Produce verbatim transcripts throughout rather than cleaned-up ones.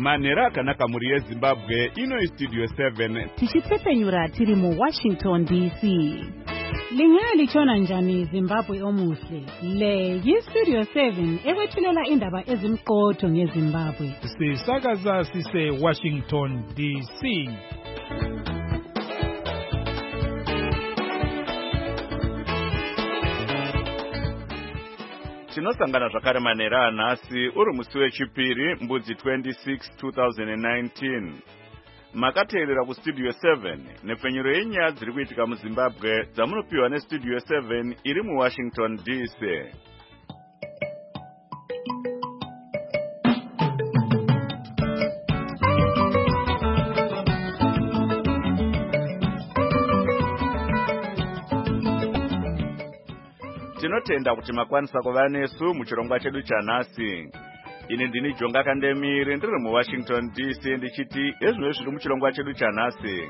Manera akanaka muri yeZimbabwe ino iStudio seven. Tichipfepenyura tiri mu Washington D C. Lingaya lichona njani Zimbabwe omuhle. Le yiStudio seven ekwethulela indaba ezimqotho ngeZimbabwe. Sisakaza sise Washington D C. Tinosangana zvakare manera anhasi uri musi wechipiri mbudzi twenty-six two thousand nineteen. Makateerera kuStudio seven nepfenyuro yenyaya dziri kuitika muZimbabwe dzamunopiwa neStudio seven iri muWashington D C. Tinotenda kuti makwanisa kuva nesu muchirongwa chedu chanhasi. Ini ndini Jonga Kandemiri ndiri muWashington D C ndichiti ezvino zviri muchirongwa chedu chanhasi.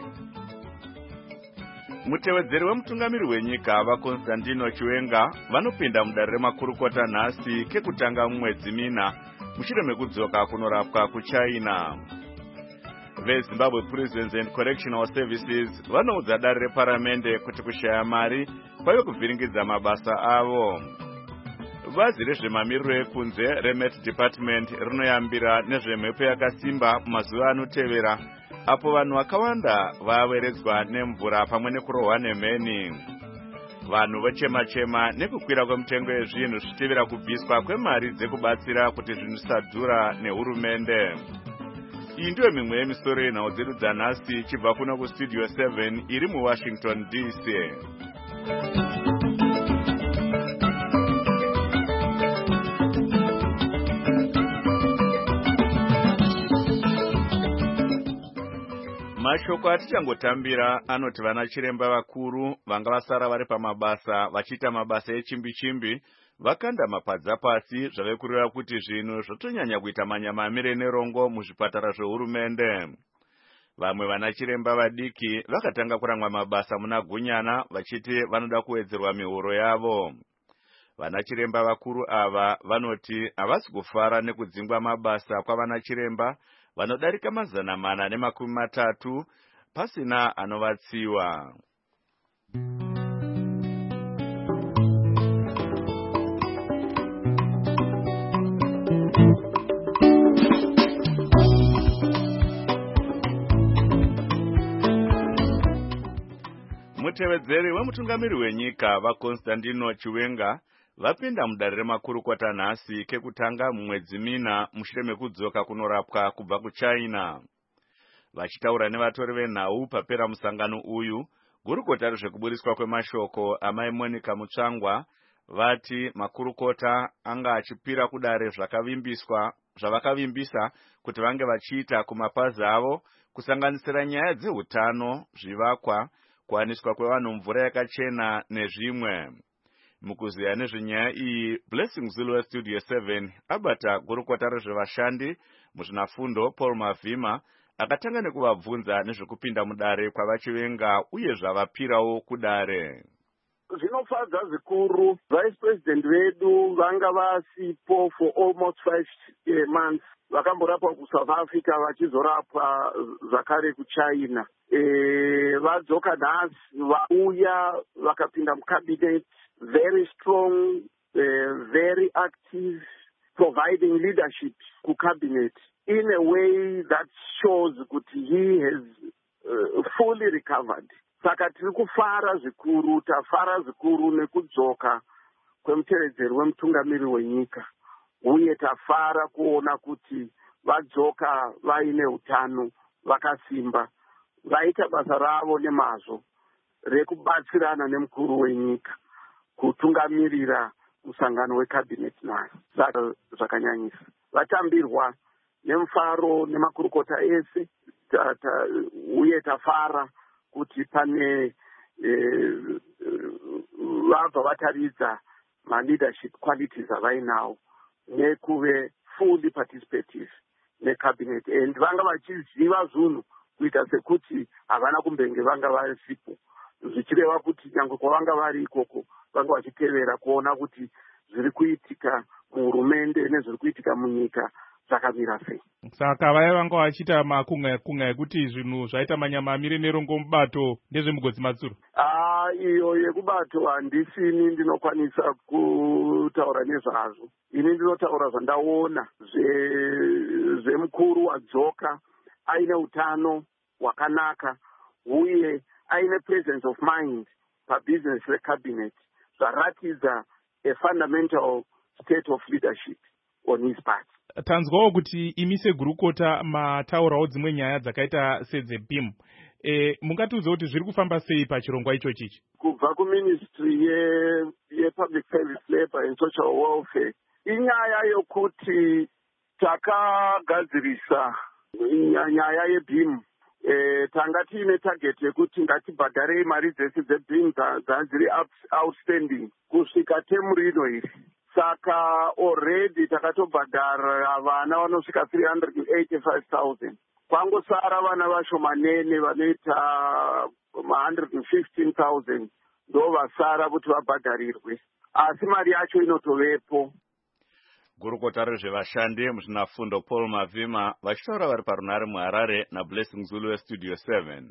Mutevedzeri wemutungamiri wenyika vaConstantino Chiwenga vanopinda mudare remakurukota nhasi kekutanga mumwedzi mina mushure mekudzoka kunorapwa kuChina. VeZimbabwe Prisons and Correctional Services vanoudza dare reparamende kuti kushaya mari kwaive kuvhiringidza mabasa avo. Bazi rezvemamiriro ekunze reMet Department rinoyambira nezvemhepo yakasimba mazuva anotevera apo vanhu vakawanda vaveredzwa nemvura pamwe nekurohwa nemheni. Vanhu vochema-chema nekukwira kwemutengo yezvinhu zvichitevera kubviswa kwemari dzekubatsira kuti zvinhu zvisadhura nehurumende. Iyi ndiyo mimwe yemisoro yenhau dzedu dzanhasi chibva kuno kuStudio seven iri muWashington D C. Mashoko atichangotambira anoti vana chiremba vakuru vanga vasara vari pamabasa vachiita mabasa echimbi-chimbi vakanda mapadza pasi zvave kureva kuti zvinhu zvotonyanya kuita manyamamire nerongo muzvipatara zvehurumende. Vamwe vana chiremba vadiki vakatanga kurangwa mabasa muna Gunyana vachiti vanoda kuwedzerwa mihoro yavo. Vana chiremba vakuru ava vanoti havasi kufara nekudzingwa mabasa kwavana chiremba vanodarika mazana mana nemakumi matatu pasina anovatsiwa. Mutevedzeri wemutungamiri wenyika vaConstantino Chiwenga vapinda mudare remakurukota nhasi kekutanga mumwedzi mina mushure mekudzoka kunorapwa kubva kuChina. Vachitaura nevatori venhau papera musangano uyu, gurukota rezvekuburiswa kwemashoko amai Monica Mutsvangwa vati makurukota anga achipira kudare zvakavimbiswa zvavakavimbisa kuti vange vachiita kumapazi avo kusanganisira nyaya dzehutano, zvivakwa, kuwaniswa kwevanhu mvura yakachena nezvimwe. Mukuziya nezvenyaya iyi, Blessing Zulu weStudio seven abata gurukota rezvevashandi muzvinafundo Paul Mavhima akatanga nekuvabvunza nezvekupinda mudare kwavaChiwenga uye zvavapirawo kudare. Zvinofadza zvikuru, Vice President vedu vanga vasipo for almost five uh, months. Vakamborapwa kuSouth Africa vachizorapwa zvakare kuChina. E, vadzoka nhasi vauya vakapinda mucabinet, very strong, uh, very active, providing leadership to cabinet in a way that shows that he has uh, fully recovered. Saka tiri kufara zvikuru, tafara zvikuru nekudzoka kwemutevedzeri wemutungamiri wenyika. Uye tafara kuona kuti vadzoka vaine utano, vakasimba, vaita basa ravo nemazvo rekubatsirana nemukuru wenyika kutungamirira musangano wecabinet nhasi. Saka zvakanyanyisa. Vatambirwa nemufaro nemakurukota ese, ta, ta, uye tafara kuti pane eh, vabva vataridza ma-leadership qualities avainawo nekuve fully participative necabinet. And vanga vachiziva zvinhu kuita sekuti havana kumbenge vanga varipo. Zvichireva kuti nyange kwavanga vari ikoko vanga vachitevera kuona kuti zviri kuitika muhurumende nezviri kuitika munyika zvakamira sei. Saka vaya vanga vachita makunga kunga ekuti zvinhu zvaita manyama amire nerongo mubato ndezvemugodzi Matsuro. Ah, iyo yekubato handisini ndinokwanisa kutaura nezvazvo. Ini ndinotaura zvandaona zvemukuru wadzoka aine utano hwakanaka uye aine presence of mind pabusiness recabinet zvaratidza a fundamental state of leadership on his part. Tanzwawo kuti imi segurukota mataurawo dzimwe nyaya dzakaita sedzeBeam. E, mungatiudza kuti zviri kufamba sei pachirongwa icho chichi? Kubva kuministry ye, ye public service labor and social welfare inyaya yokuti takagadzirisa nyaya yeBeam. E, tanga tiine target yekuti ngatibhadharei mari dzese dzeBeam dziri outstanding kusvika temu rino iri. Saka already takatobhadhara vana vanosvika three hundred eighty-five thousand. Kwangosara vana vashomanene vanoita one hundred fifteen thousand ndo vasara kuti vabhadharirwe. Asi mari yacho inotovepo. Gurukota rezvevashandi muzvinafundo Paul Mavhima vachitaura vari parunare muHarare naBlessing Zulu weStudio seven.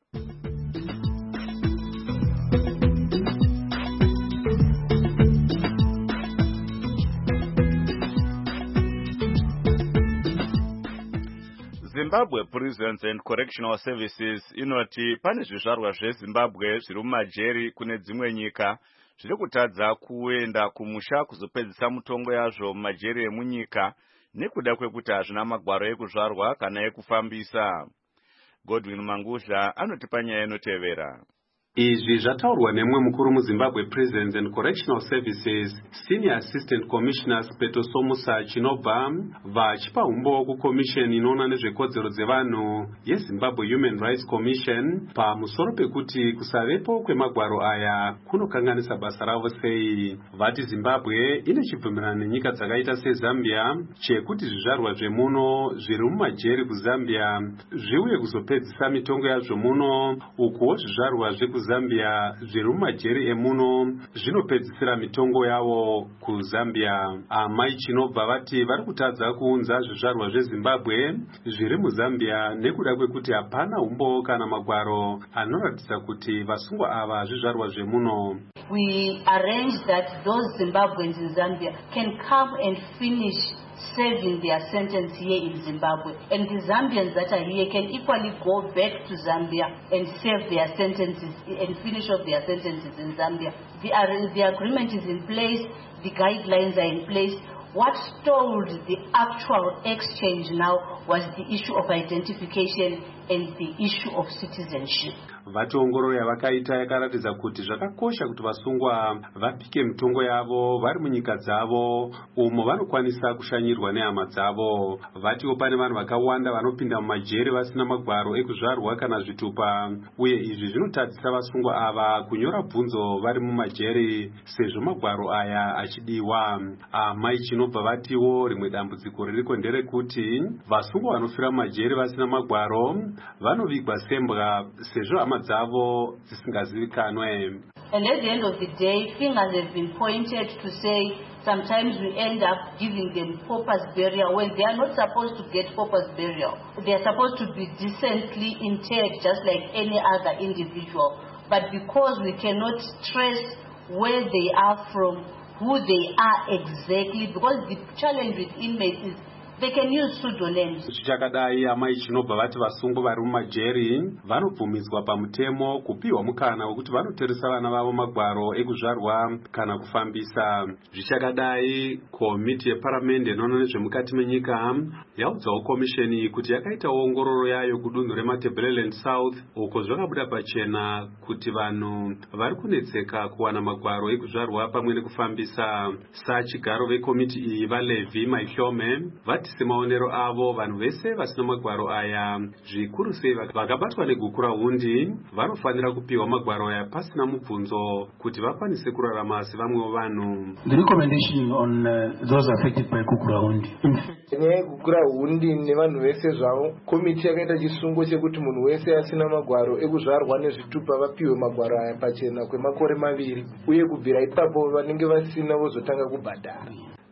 Zimbabwe Prisons and Correctional Services inoti pane zvizvarwa zveZimbabwe zviri mumajeri kune dzimwe nyika zviri kutadza kuenda kumusha kuzopedzisa mutongo yazvo mumajeri emunyika nekuda kwekuti hazvina magwaro ekuzvarwa kana ekufambisa. Godwin Manguzha anotipa nyaya inotevera. Izvi zvataurwa nemwe mukuru muZimbabwe Prisons and Correctional Services Senior Assistant Commissioner Spetosomusa Chinobva vachipa umbo kukomisheni inoona nezvekodzero dzevanhu yeZimbabwe Human Rights Commission pamusoro pekuti kusavepo kwemagwaro aya kunokanganisa basa ravo sei. Vati Zimbabwe ine chibvumirano nenyika dzakaita seZambia chekuti zvizvarwa zvemuno zviri mumajeri kuZambia zviuye kuzopedzisa mitongo yazvo muno ukuwo zvizvarwa zveku Zambia zviri mumajeri emuno zvinopedzisira mitongo yavo kuZambia. Amai Chinobva vati vari kutadza kuunza zvizvarwa zveZimbabwe zviri muZambia nekuda kwekuti hapana umbo kana magwaro anoratidza kuti vasungwa ava zvizvarwa zvemuno. We arrange that those Zimbabweans in Zambia can come and finish serving their sentence here in Zimbabwe, and the Zambians that are here can equally go back to Zambia and serve their sentences and finish off their sentences in Zambia. The, uh, the agreement is in place, the guidelines are in place. What stalled the actual exchange now was the issue of identification and the issue of citizenship. Vatongoro yavakaita yakaratidza kuti zvakakosha kuti vasungwa vapike mitongo yavo vari munyika dzavo umo vanokwanisa kushanyirwa nehama dzavo. Vatiwo pane vanhu vakawanda vanopinda mumajeri vasina magwaro ekuzvarwa kana zvitupa, uye izvi zvinotadzisa vasungwa ava kunyora bvunzo vari mumajeri sezvo magwaro aya achidiwa. Amai Chinobva vatiwo rimwe dambudziko ririko nderekuti vasungwa vanofira mumajeri vasina magwaro vanovigwa sembwa sezvo hama dzavo dzisingazivikanwe. And at the end of the day, fingers have been pointed to say sometimes we end up giving them paupers burial when they are not supposed to get paupers burial. They are supposed to be decently interred just like any other individual. But because we cannot trace where they are from, who they are exactly, because the challenge with inmates is they can use pseudonyms. Zvichakadai amai Chinobva vati vasungwa vari mumajeri vanobvumidzwa pamutemo kupiwa mukana wekuti vanoteresa vana vavo magwaro ekuzvarwa kana kufambisa. Zvichakadai komiti yeparamende inoona nezvemukati menyika yaudzawo komisheni kuti yakaita ongororo yayo kudunhu reMatabeleland South uko zvakabuda pachena kuti vanhu vari kunetseka kuwana magwaro ekuzvarwa pamwe nekufambisa. Sachigaro vekomiti iyi vaLevi Maihlome vati semaonero avo vanhu vese vasina magwaro aya zvikuru sei vakabatwa negukura hundi vanofanira kupiwa magwaro aya pasina mubvunzo kuti vakwanise kurarama sevamwewo vanhu. The recommendation on uh, those affected by gukura hundi. Nyaya yegukura hundi nevanhu vese zvavo, komiti yakaita chisungo chekuti munhu wese asina magwaro ekuzvarwa nezvitupa vapiwe magwaro aya pachena kwemakore maviri, uye kubvira ipapo vanenge vasina vozotanga kubhadhara.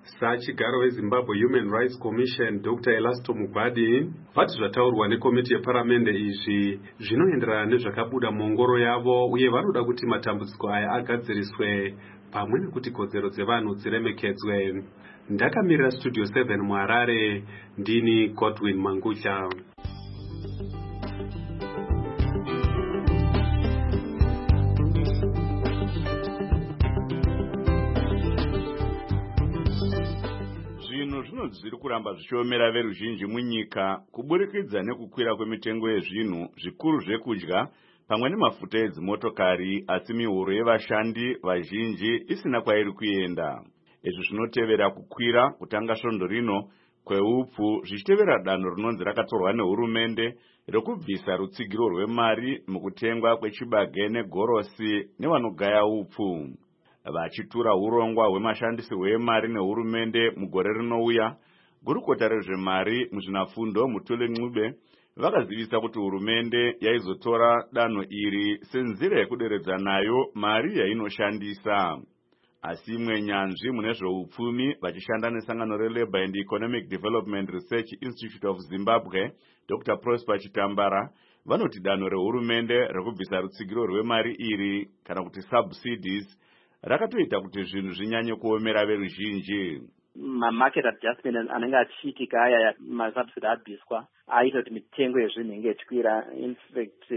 Sachigaro weZimbabwe Human Rights Commission Doctor Elasto Mugwadi vati zvataurwa nekomiti yeparamende izvi zvinoenderana nezvakabuda muongoro yavo uye vanoda kuti matambudziko aya agadziriswe pamwe nekuti kodzero dzevanhu dziremekedzwe. Ndakamirira Studio seven muHarare, ndini Godwin Mangutla. Zviri kuramba zvichiomera veruzhinji munyika kuburikidza nekukwira kwemitengo yezvinhu zvikuru zvekudya pamwe nemafuta edzimotokari, asi mihoro yevashandi vazhinji isina kwairi kuenda. Izvi zvinotevera kukwira kutanga svondo rino kweupfu zvichitevera danho rinonzi rakatorwa nehurumende rekubvisa rutsigiro rwemari mukutengwa kwechibage negorosi nevanogaya upfu. Vachitura urongwa hwemashandisirwo emari nehurumende mugore rinouya, gurukota rezvemari muzvinafundo Mutule Ncube vakazivisa kuti hurumende yaizotora danho iri senzira yekuderedza nayo mari yainoshandisa. Asi imwe nyanzvi mune zveupfumi vachishanda nesangano reLabour and Economic Development Research Institute of Zimbabwe, Doctor Prosper Chitambara, vanoti danho rehurumende rekubvisa rutsigiro rwemari iri kana kuti subsidies rakatoita kuti zvinhu zvinyanye kuomera veruzhinji. Ma-market adjustment anenge achiitika aya masubsidy abviswa aita kuti mitengo yezvinhu inge ichikwira. In fact,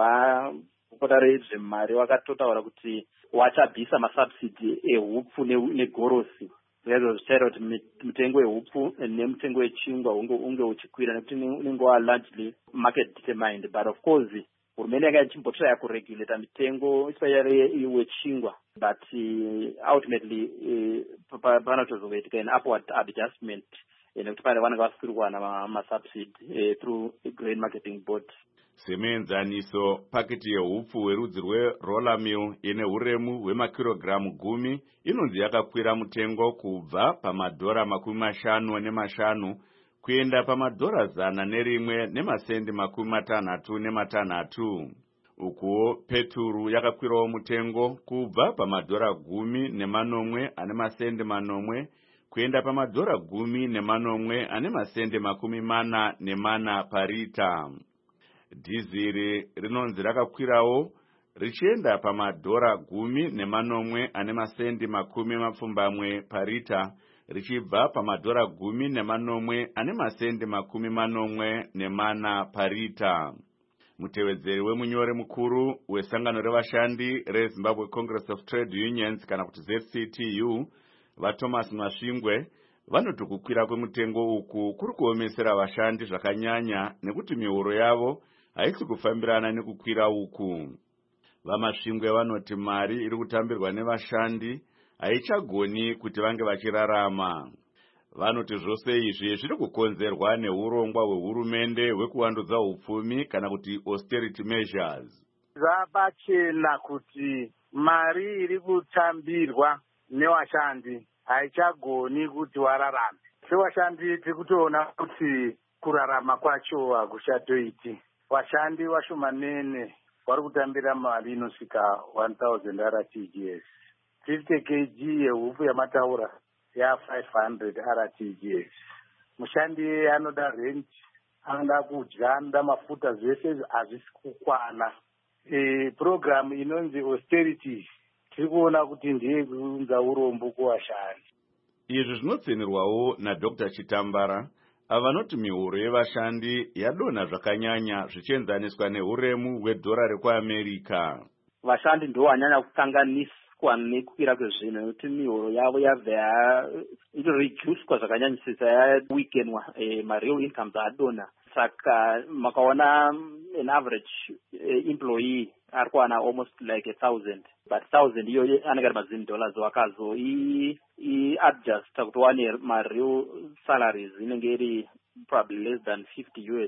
wakota rezvemari wakatotaura kuti wachabvisa masubsidy ehupfu negorosi. Zvezvo zvichaita kuti mitengo yehupfu nemitengo yechingwa unge uchikwira nekuti unenge wa largely market determined. But of course, hurumende yanga ichimbotya yakuregulata mitengo especially wechingwa, but uh, ultimately uh, panotozoitika an upward adjustment nekuti pane vanenge vasirirwa namasubsidy uh, through grain marketing board. Semeenzaniso, paketi yehupfu hwerudzi rweroller mill ine huremu hwemakirogiramu gumi inonzi yakakwira mutengo kubva pamadhora makumi mashanu nemashanu kuenda pamadhora zana nerimwe nemasendi makumi matanhatu nematanhatu. Ukuwo peturu yakakwirawo mutengo kubva pamadhora gumi nemanomwe ane masendi manomwe kuenda pamadhora gumi nemanomwe ane masendi makumi mana nemana parita. Dhiziri rinonzi rakakwirawo richienda pamadhora gumi nemanomwe ane masendi makumi mapfumbamwe parita richibva pamadhora gumi nemanomwe ane masendi makumi manomwe nemana parita. Mutevedzeri wemunyori mukuru wesangano revashandi reZimbabwe Congress of Trade Unions kana kuti Z C T U vaThomas Masvingwe vanoti kukwira kwemutengo uku kuri kuomesera vashandi zvakanyanya nekuti mihoro yavo haisi kufambirana nekukwira uku. VaMasvingwe vanoti mari iri kutambirwa nevashandi haichagoni kuti vange vachirarama. Vanoti zvose izvi zviri kukonzerwa neurongwa hwehurumende hwekuwandudza upfumi kana kuti austerity measures. Zvabachena kuti mari iri kutambirwa nevashandi haichagoni kuti wararame. Sevashandi tiri kutoona kuti kurarama kwacho hakuchatoiti. Vashandi vashomanene vari kutambira mari inosvika one thousand R T G S. fifty kilograms yehupfu yamataura ya five hundred R T G S. Mushandi anoda rent, anoda kudya, anoda mafuta, zvese hazvisi kukwana. E, program inonzi austerity tiri kuona kuti ndiye kuunza urombo kuvashandi. Izvi zvinotsenirwawo naDr Chitambara avanoti mihoro yevashandi yadonha zvakanyanya zvichienzaniswa nehuremu hwedhora rekuAmerica. Vashandi ndo vanyanya kukanganiswa nekukwira kwezvinhu nekuti mihoro yavo yabva inoreduced zvakanyanyisisa yaweakenwa, eh, ma-real incomes adonha. Saka makaona an average uh, employee ari kuwana almost like a thousand, but thousand iyo anenge ari mazini dollars wakazo i i adjust kuti wane ma-real salaries inenge iri probably less than fifty U S.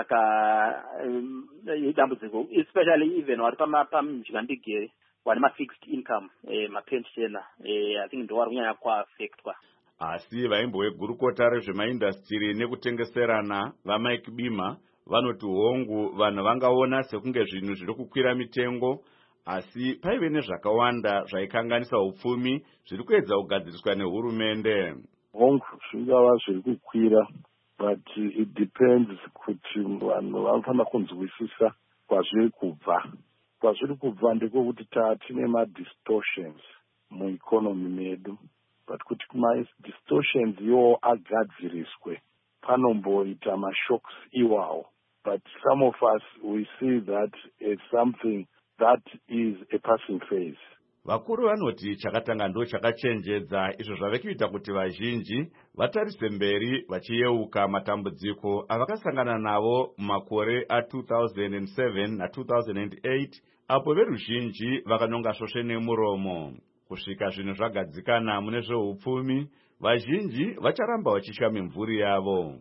Saka um, idambudziko especially even wari pamujigandike wani ma-fixed income eh, ma-pensioner eh, I think ndo wari kunyanya kuaffectwa. Asi vaimbo vegurukota rezvemaindastiri nekutengeserana vaMike Bima vanoti hongu vanhu vangaona sekunge zvinhu zviri kukwira mitengo, asi paive nezvakawanda zvaikanganisa upfumi zviri kuedza kugadziriswa nehurumende. hongu zvingava zviri kukwira, but it depends kuti vanhu vanofanira kunzwisisa kwazviri kubva. Kwazviri kubva ndekwokuti tine ma-distortions mueconomy medu, but kuti ma-distortions iwo agadziriswe panomboita ma-shocks iwawo. But some of us, we see that as something that is a passing phase. Vakuru vanoti chakatanga ndo chakachenjedza, izvo zvave kuita kuti vazhinji vatarise mberi vachiyeuka matambudziko avakasangana navo mumakore a two thousand seven na two thousand eight, apo veruzhinji vakanonga svosve nemuromo. Kusvika zvinhu zvagadzikana mune zveupfumi, vazhinji vacharamba vachitya mimvuri yavo.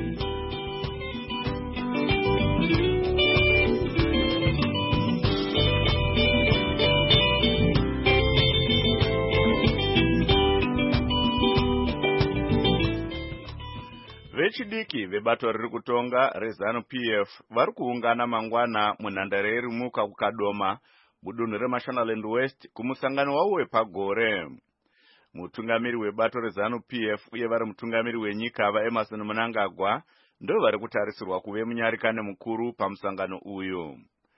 Vechidiki vebato riri kutonga reZANU P F vari kuungana mangwana munhandare yeRimuka kuKadoma mudunhu reMashonaland West kumusangano wavo wepagore. Mutungamiri webato reZANU P F uye vari mutungamiri wenyika vaEmerson Mnangagwa ndo vari kutarisirwa kuve munyarikane mukuru pamusangano uyu.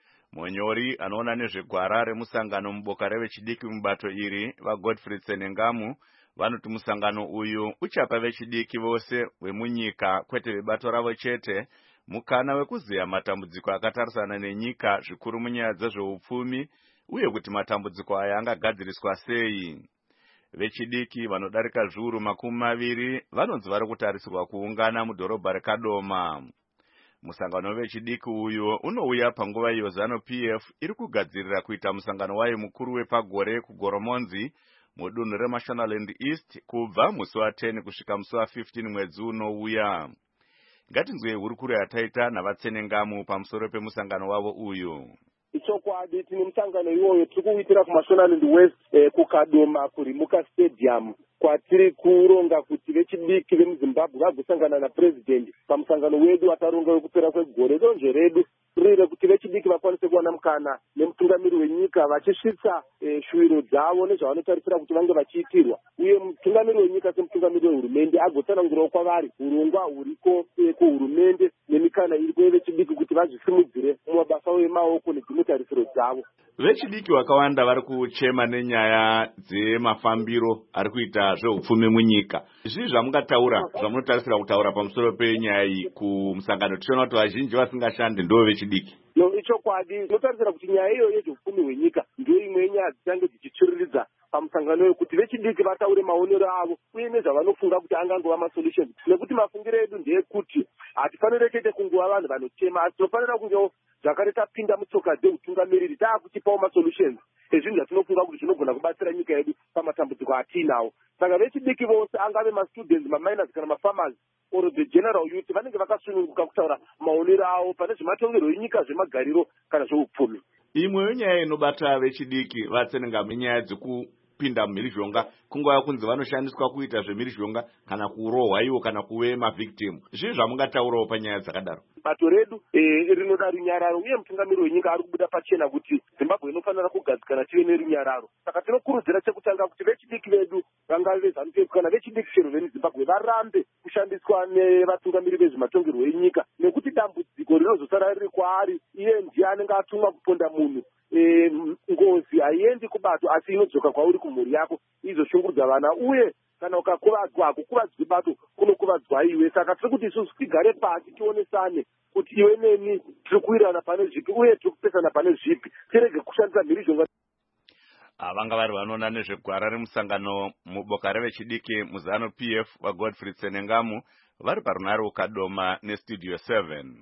Monyori anoona nezvegwara remusangano muboka revechidiki mubato iri vaGodfrey Tsenengamu vanoti musangano uyu uchapa vechidiki vose vemunyika kwete vebato ravo chete mukana wekuziya matambudziko akatarisana nenyika zvikuru munyaya dzezveupfumi uye kuti matambudziko aya angagadziriswa sei. Vechidiki vanodarika zviuru makumi maviri vanonzi vari kutarisirwa kuungana mudhorobha reKadoma. Musangano wechidiki uyu unouya panguva iyo ZANU P F iri kugadzirira kuita musangano wayo mukuru wepagore kuGoromonzi mudunhu reMashonaland East kubva musi wa ten kusvika musi wa fifteen mwedzi unouya. Ngatinzwe hurukuro yataita navatsenengamu pamusoro pemusangano wavo uyu. Ichokwadi tine musangano iwoyo tiri kuitira kuMashonaland West eh, kuKadoma kuRimuka Stadium kwatiri kuronga kuti vechidiki vemuZimbabwe vagosangana naPresident pamusangano wedu ataronga wekupera kwegore. Donzvo redu rire kuti vechidiki vakwanise kuwana mukana nemutungamiri wenyika vachisvitsa eh, shuwiro dzavo nezvavanotarisira kuti vange vachiitirwa, uye mutungamiri wenyika semutungamiri wehurumende agotsanangurawo kwavari urongwa huriko eh, kuhurumende nemikana iriko yevechidiki kuti vazvisimudzire mumabasa emaoko nedzimwe tarisiro dzavo. Vechidiki vakawanda vari kuchema nenyaya dzemafambiro ari kuita zveupfumi munyika. Zvii zvamungataura zvamunotarisira kutaura pamusoro penyaya iyi kumusangano? Tichiona kuti vazhinji vasingashande ndo vechidiki. No, ichokwadi tinotarisira kuti nyaya iyo yezveupfumi hwenyika ndio imwe yenyaya dzichange dzichitsviriridza pamusangano uyu kuti vechidiki vataure maonero avo uye nezvavanofunga kuti angangova masolutions, nekuti mafungiro edu ndeyekuti hatifanire chete kunguva vanhu vanochema, asi tinofanira kungewo zvakare tapinda mutsoka dzeutungamiriri taakuchipawo masolutions ezvinhu zvatinofunga kuti zvinogona kubatsira nyika yedu pamatambudziko atiinawo. Saka vechidiki vose angave mastudents, maminers kana mafarmers or the general youth vanenge vakasununguka kutaura maonero avo pane zvematongerwo enyika, zvemagariro kana zveupfumi. Imwe yenyaya inobata vechidiki vatsenengamu inyaya dzekupinda mumhirizhonga, kunguva kunzi vanoshandiswa kuita zvemhirizhonga kana kurohwa ivo kana kuve mavhictim. Zvii zvamungataurawo panyaya dzakadaro? Bato redu eh, rinoda runyararo uye mutungamiri wenyika ari kubuda pachena kuti Zimbabwe inofanira kugadzikana tive nerunyararo. Saka tinokurudzira chekutanga kuti vechidiki vedu vangave veZANU P F kana vechidiki chero vemuZimbabwe varambe kushandiswa nevatungamiri vezvematongerwo enyika, nekuti dambudziko rinozosara riri kwaari iye ndiye anenge atumwa kuponda munhu. E, ngozi haiendi kubato asi inodzoka kwauri kumhuri yako izoshungurudza vana, uye kana ukakuvadzwa hakukuvadzwi bato kunokuvadzwa iwe. Saka tiri kuti isusu tigare pasi tionesane kuti iwe neni tiri kuwirana pane zvipi uye tiri kupesana pane zvipi, tirege kushandisa mhirizhonga. Vanga vari vanoona nezvegwara remusangano muboka revechidiki muZANU P F vaGodfrey Tsenengamu vari parunare kuKadoma nestudio seven.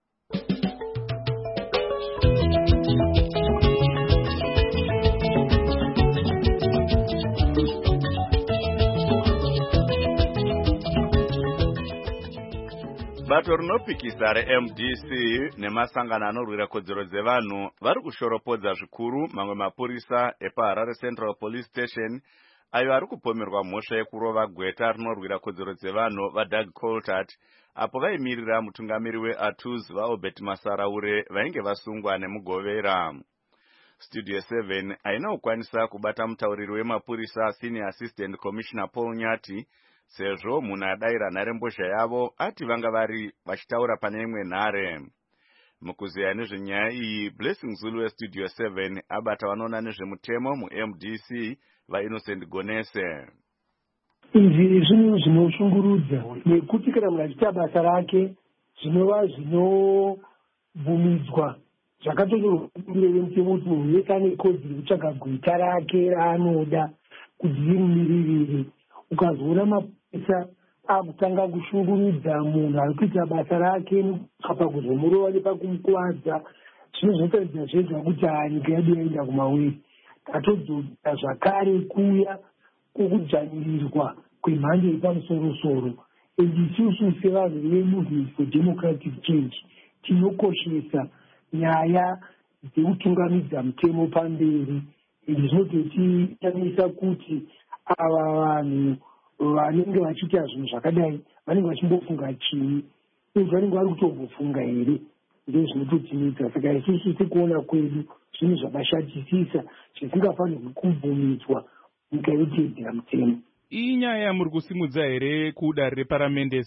Bato rinopikisa reM D C nemasangano anorwira kodzero dzevanhu vari kushoropodza zvikuru mamwe mapurisa epaHarare Central Police Station ayo ari kupomerwa mhosva yekurova gweta rinorwira kodzero dzevanhu vaDoug Coltart apo vaimirira mutungamiri weATUS vaObert Masaraure vainge vasungwa nemugovera. Studio seven haina kukwanisa kubata mutauriri wemapurisa Senior Assistant Commissioner Paul Nyati sezvo munhu adayira nharembozha yavo ati vanga vari vachitaura pane imwe nhare. Mukuzeya nezvenyaya iyi, Blessing Zulu westudio seven abata vanoona nezvemutemo mu-M D C vaInnocent Gonese. Izvi zvinhu zvinoshungurudza nekuti kana munhu achiita basa rake zvinova zvinobvumidzwa zvakatonyorwa mutemo kuti munhu wese ane kodzero kutsvaga gwita rake raanoda kuti rimumiririre. Ukazoona mapurisa akutanga kushungurudza munhu ari kuita basa rake apa kuzomurova nepakumukuvadza, zvinozotaridza zvezva kuti nyika yedu yaenda kumawiri. Tatodzoka zvakare kuya kukudzvanyirirwa kwemhando yepamusoro-soro. Isusu sevanhu veMovement for Democratic Change tinokoshesa nyaya dzekutungamidza mutemo pamberi. Izvi zvinototitamisa kuti ava vanhu vanenge vachiita zvinhu zvakadai vanenge vachimbofunga chii, uye vanenge vari kutombofunga here, ndezvinototimidza. Saka isusu sekuona kwedu zvinhu zvakashatisisa zvisingafanirwi kubvumidzwa nyika yotedzera mutemo. Iyi nyaya yamuri kusimudza here kudare reparamende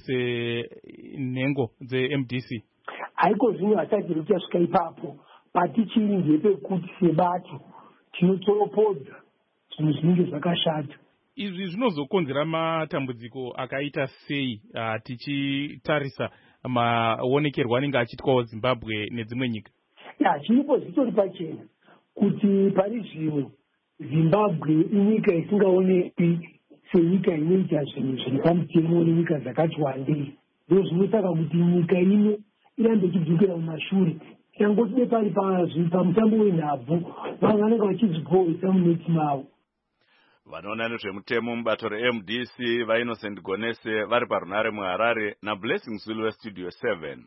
senhengo dze-M D C? Haiko zvinhu hasati ruchasvika ipapo, patichiri ndepekuti sebato tinotsoropodza zvinhu zvinenge zvakashata. Izvi zvinozokonzera matambudziko akaita sei uh, tichitarisa maonekerwo anenge achiitwawo Zimbabwe nedzimwe nyika? Ya, chiripo zvitori pachena kuti pari zvino Zimbabwe inyika isingaonekwi senyika inoita zvinhu zviri pamutemo nenyika dzakati wandei. Ndizvo zvinosaka kuti nyika ino irambe ichidzokera mumashure. Changoti pari pamutambo wenhabvu vanhu vanenge vachizvigohesa muneti mavo. Vanoona nezvemutemo mubato re-M D C vaInnocent Gonese vari parunare muHarare naBlessing Zulu westudio seven.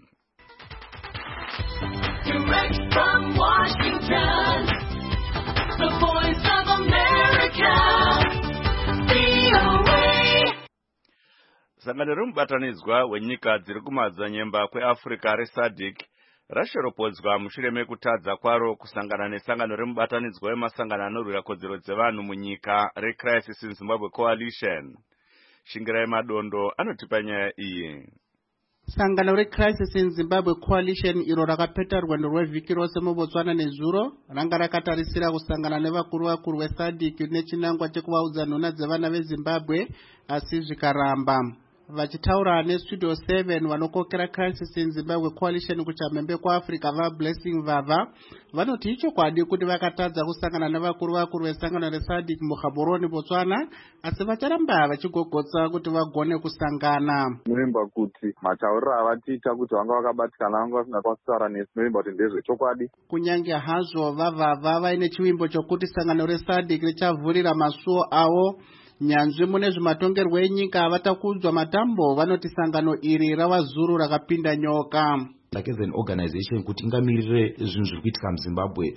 Direct from Washington, the voice of America, V O A. Sangano remubatanidzwa wenyika dziri kumadzanyemba kweAfrica reSADC rashoropodzwa mushure mekutadza kwaro kusangana nesangano remubatanidzwa wemasangano anorwira kodzero dzevanhu munyika reCrisis in Zimbabwe Coalition. Shingirai Madondo anotipa nyaya iyi. Sangano reCrisis in Zimbabwe Coalition iro rakapetarwa nerwevhiki rose muBotswana nezuro ranga rakatarisira kusangana nevakuru vakuru veSADC nechinangwa chekuvaudza nhuna dzevana veZimbabwe, asi zvikaramba. Vachitaura nestudio seven vanokokera Crisis in Zimbabwe Coalition kuchamhembe kwaAfrica vaBlessing Vava vanoti ichokwadi kuti vakatadza kusangana nevakuru vakuru vesangano reSADC muGaborone Botswana, asi vacharamba vachigogotsa kuti vagone kusangana. Novimba kuti matauriro avatiita kuti vanga vakabatikana vanga vasingakwanisa nesi, novimba kuti ndezvechokwadi. Kunyange hazvo Vavava vaine chivimbo chokuti sangano reSADC richavhurira masuo avo, nyanzvi mune zvematongerwo enyika vatakudzwa matambo vanoti sangano iri ravazuru rakapinda nyoka. Like as an organization kuti ingamirire zvinhu zviri kuitika muZimbabwe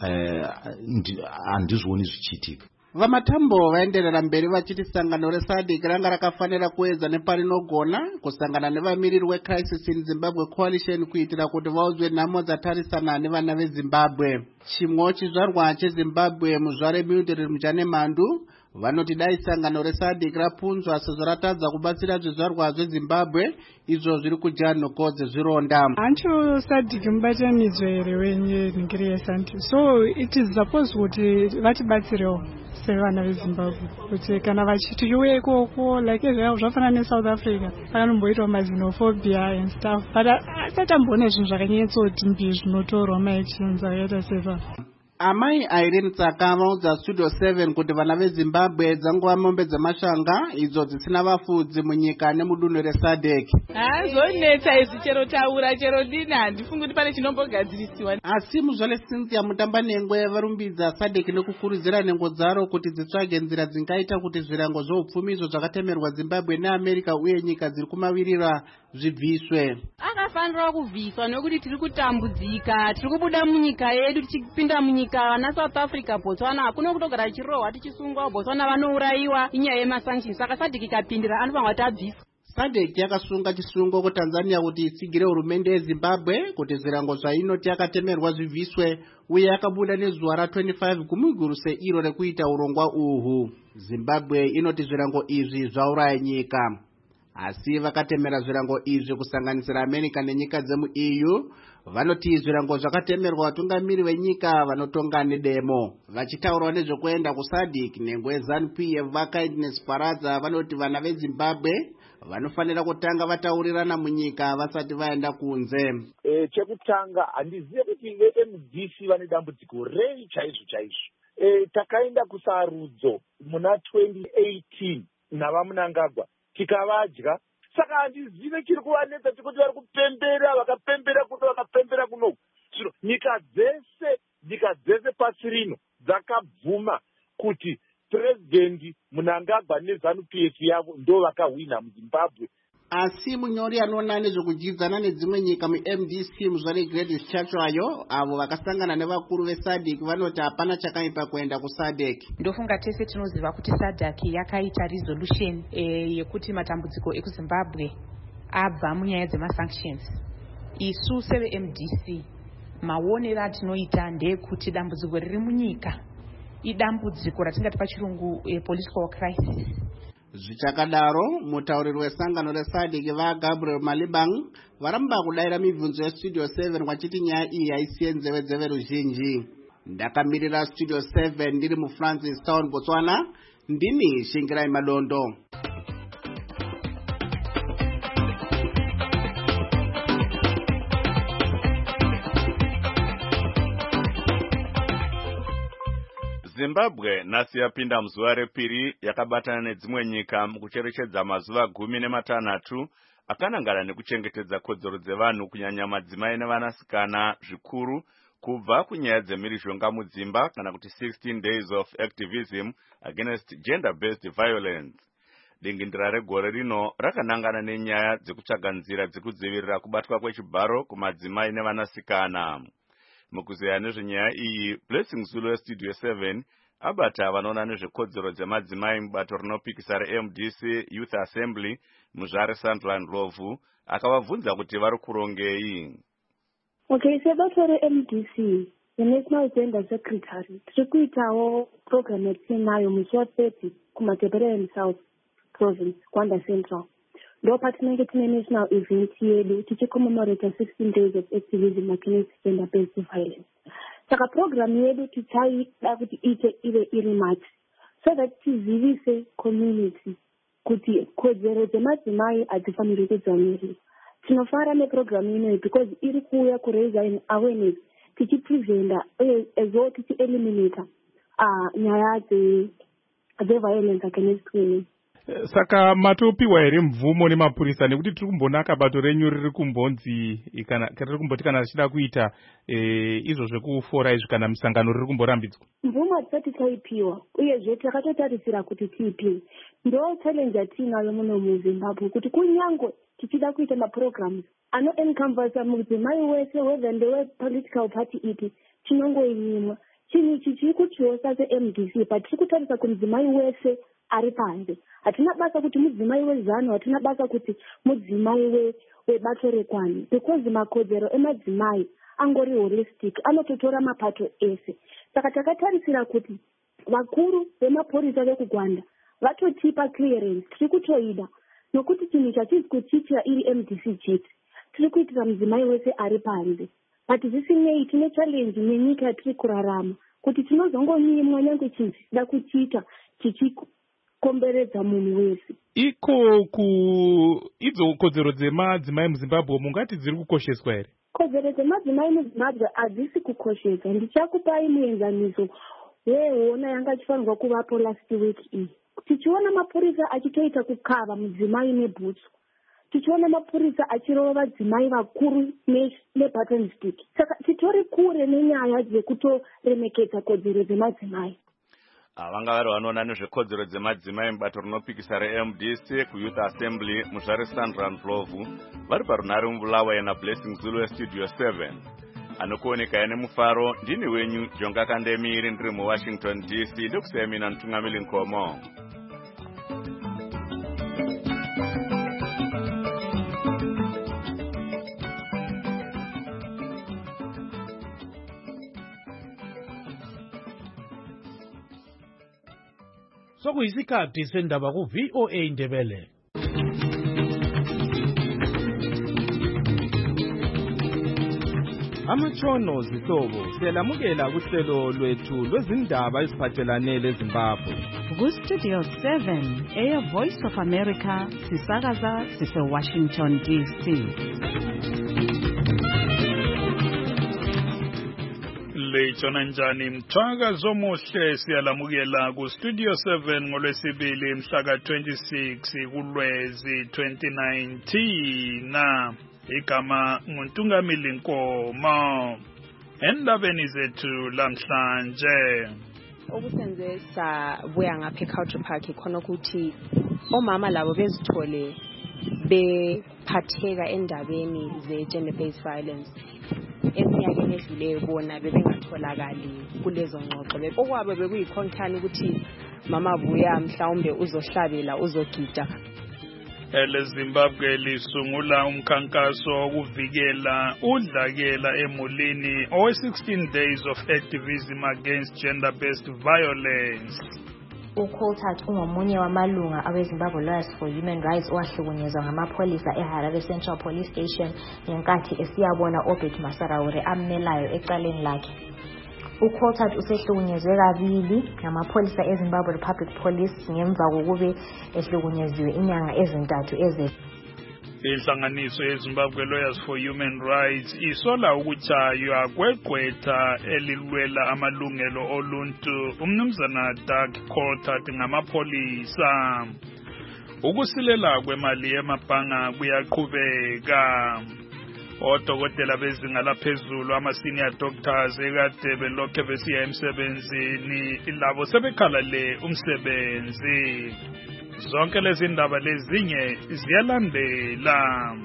handizvoni zvichiitika. Vamatambo vaenderera mberi vachiti sangano reSADC ranga rakafanira kuedza neparinogona kusangana nevamiriri weCrisis in Zimbabwe Coalition kuitira kuti vaudzwe nhamo dzatarisana nevana veZimbabwe. Chimwe chizvarwa cheZimbabwe muzvare Mildred Muchanemandu vanoti dai sangano reSADC rapunzwa sezvo ratadza kubatsira zvizvarwa zveZimbabwe izvo zviri kudya nhoko dzezvironda. Hancho SADC mubatanidzwa here wenyika yeSADC, so it is supposed kuti vatibatsirewo sevana veZimbabwe kuti kana vachiti iwe ikoko like zvafanana neSouth Africa pakanomboitwa maxenophobia and stuff, but asatamboona zvinhu zvakanyatsooti mbi zvinotorwa maactions akaita seva. Amai Irene Tsaka vaudza studio seven kuti vana veZimbabwe dzangova mombe dzemashanga idzo dzisina vafudzi munyika nemudunhu reSADC. Hazonetsa izvi chero taura chero dini handifungi kuti pane chinombogadzirisiwa. Asi muzvale Cynthia Mutambanengwe varumbidza SADC nekukurudzira nhengo dzaro kuti dzitsvage nzira dzingaita kuti zvirango zveupfumizvo zvakatemerwa Zimbabwe neAmerica uye nyika dziri kumavirira zvibviswe. Akafanira kubviswa nekuti tiri kutambudzika, tiri kubuda munyika yedu tichipinda munyika na South Africa, Botswana hakuna kutogara chirohwa tichisungwa, Botswana vanourayiwa inyaya yemasanctions, saka SADC ikapindira anofanirwa kuti abviswe. SADC yakasunga chisungo kuTanzania kuti itsigire hurumende yeZimbabwe kuti zvirango zvainoti yakatemerwa zvibviswe, uye yakabuda nezuva ra twenty-five kumiguruse iro rekuita urongwa uhu. Zimbabwe inoti zvirango izvi zvauraya nyika. asi vakatemera zvirango izvi kusanganisira America nenyika dzemu E U vanoti zvirango zvakatemerwa vatungamiri venyika vanotonga nedemo. Vachitaurawo nezvekuenda kusadc nhengo yeZANU-P F vaKindness Paradza vanoti vana veZimbabwe vanofanira kutanga vataurirana munyika vasati vaenda kunze. E, chekutanga handizive kuti ve-M D C vane dambudziko rei chaizvo chaizvo. E, takaenda kusarudzo muna twenty eighteen navamunangagwa tikavadya, saka handizive chiri kuvanetsa chekuti vari kupembera vakapembera kuno vakapembera kuno. Zvino nyika dzese nyika dzese pasi rino dzakabvuma kuti President Mnangagwa neZANU-P F yavo ndo vakahwina muZimbabwe. Asi munyori anoona nezvekudzidzana nedzimwe nyika mu-M D C muzvare Gladys Chatsvayo avo vakasangana nevakuru veSADC vanoti hapana chakaipa kuenda kuSADC. Ndofunga tese tinoziva kuti SADC yakaita resolution e, yekuti matambudziko ekuZimbabwe abva munyaya dzemasanctions. Isu seve-M D C maonero atinoita ndeyekuti dambudziko riri munyika idambudziko ratingati pachirungu e, political crisis. Zvichakadaro mutauriri wesangano reSADC vaGabriel Malibang varamba kudaira mibvunzo yeStudio seven vachiti nyaya iyi haisiye nzeve-nzeve ruzhinji. Ndakamirira Studio seven ndiri muFrancis Town, Botswana. Ndini Shingirai Madondo. Zimbabwe nhasi yapinda muzuva repiri yakabatana nedzimwe nyika mukucherechedza mazuva gumi nematanhatu akanangana nekuchengetedza kodzero dzevanhu kunyanya madzimai nevanasikana zvikuru kubva kunyaya dzemhirizhonga mudzimba kana kuti sixteen days of activism against gender-based violence. Dingindira regore rino rakanangana nenyaya dzekutsvaga nzira dzekudzivirira kubatwa kwechibharo kumadzimai nevanasikana. Mukuzeya nezvenyaya iyi, Blessing Zulu weStudio seven abata vanoona nezvekodzero dzemadzimai mubato rinopikisa re-M D C Youth Assembly muzvare Sandland Rovu akavabvunza kuti vari kurongei. Okay, sebato re-M D C, the National Gender Secretary, tiri kuitawo program yatinayo musi wa thirty kuMatebeleland South Province, Kwanda Central. Ndo patinenge tine national event yedu tichikommemorate sixteen days of activism against gender-based violence. Saka program yedu tichaida kuti ite ive iri machi so that tizivise community kuti kodzero dzemadzimai hadzifaniri kudzvanyirirwa. Tinofara neprogram inoyi because iri kuuya kuraise an awareness tichipreventa uye as well tichieliminata uh, nyaya dzeviolence against women. Saka matopiwa here mvumo nemapurisa nekuti tiri kumbona kabato renyu riri kumbonzi kana riri kumboti kana richida kuita e, izvo zvekufora izvi kana misangano riri kumborambidzwa. Mvumo hatisati taipiwa uyezve takatotarisira kuti tiipiwe. Ndo challenge yatinayo muno muZimbabwe kuti kunyangwe tichida kuita maprograms anoencompass mudzimai wese whether ndewepolitical party ipi chinongoimwa. Chinhu ichi chiri kutiosa se-M D C patiri kutarisa kumudzimai wese ari panze. Hatina basa kuti mudzimai weZANU, hatina basa kuti mudzimai webato rekwani, because makodzero emadzimai angori holistic, anototora mapato ese. Saka takatarisira kuti vakuru vemapurisa vekugwanda vatotipa clearance, tiri kutoida nokuti chinhu chatizi kuchiitira iri M D C chete, tiri kuitira mudzimai wese ari panze. But zvisinei tine challenge nenyika yatiri kurarama kuti tinozongonyimwa nyange chinhu chisida kuchiita chichikomberedza munhu wese. Iko ku idzo kodzero dzemadzimai muZimbabwe mungati dziri kukosheswa here? Kodzero dzemadzimai muZimbabwe hadzisi kukosheswa. Ndichakupai muenzaniso wehoona yanga ichifanirwa kuvapo last week iyi. Tichiona mapurisa achitoita kukava mudzimai nebhutsu, tichiona mapurisa achirova vadzimai vakuru nebutton stick. Saka titori kure nenyaya dzekutoremekedza kodzero dzemadzimai. Vanga vari vanoona nezvekodzero dzemadzimai mubato rinopikisa re-M D C kuYouth Assembly muzvare Sandland Rovu vari parunhare mubulawayo naBlessing Zulu weStudio seven. Anokuoneka nemufaro ndini wenyu Jonga Kandemiri ndiri muWashington D C ndokusiyai mina Ntungamili Nkomo. Sokuyisikhathi sendaba ku V O A Ndebele. amatshono zihlobo siyalamukela kuhlelo lwethu lwezindaba eziphathelane leZimbabwe. Ku-Studio seven, Air Voice of America, sisakaza sise-Washington D C. Lejona njani mthwakazo omuhle siyalamukela ku-Studio seven ngolwesibili mhla ka twenty-six kuLwezi twenty nineteen. Igama nguNtungamili Nkomo. Endabeni zethu lamhlanje okusenze sabuya ngapha eCountry Park khona ukuthi omama labo bezithole bephatheka endabeni ze-gender based violence eminyakeni edluleyo bona bebengatholakali kulezo ngxoxo. Okwabe bekuyikhonkani ukuthi mama buya mhlawumbe uzohlabela uzogida. EleZimbabwe lisungula umkhankaso wokuvikela udlakela emulini owe sixteen days of activism against gender based violence. uCoulthard ungomunye wamalunga abeZimbabwe Lawyers for Human Rights owahlukunyezwa ngamapholisa eHarare Central Police Station ngenkathi esiyabona Obed Masarawure amnelayo ecaleni lakhe. uCoulthard usehlukunyezwe kabili ngamapholisa eZimbabwe Republic Police ngemva kokube ehlukunyeziwe inyanga ezintathu eze. Inhlanganiso yeZimbabwe Lawyers for Human Rights isola ukutshaywa kwegqwetha elilwela amalungelo oluntu umnumzana Doug Coulthard ngamapholisa. Ukusilela kwemali emabhanga kuyaqhubeka. Odokotela bezinga laphezulu ama-senior doctors ekade belokhe besiya emsebenzini labo sebekhalale umsebenzi. Zonke lezi ndaba lezinye ziyalandela.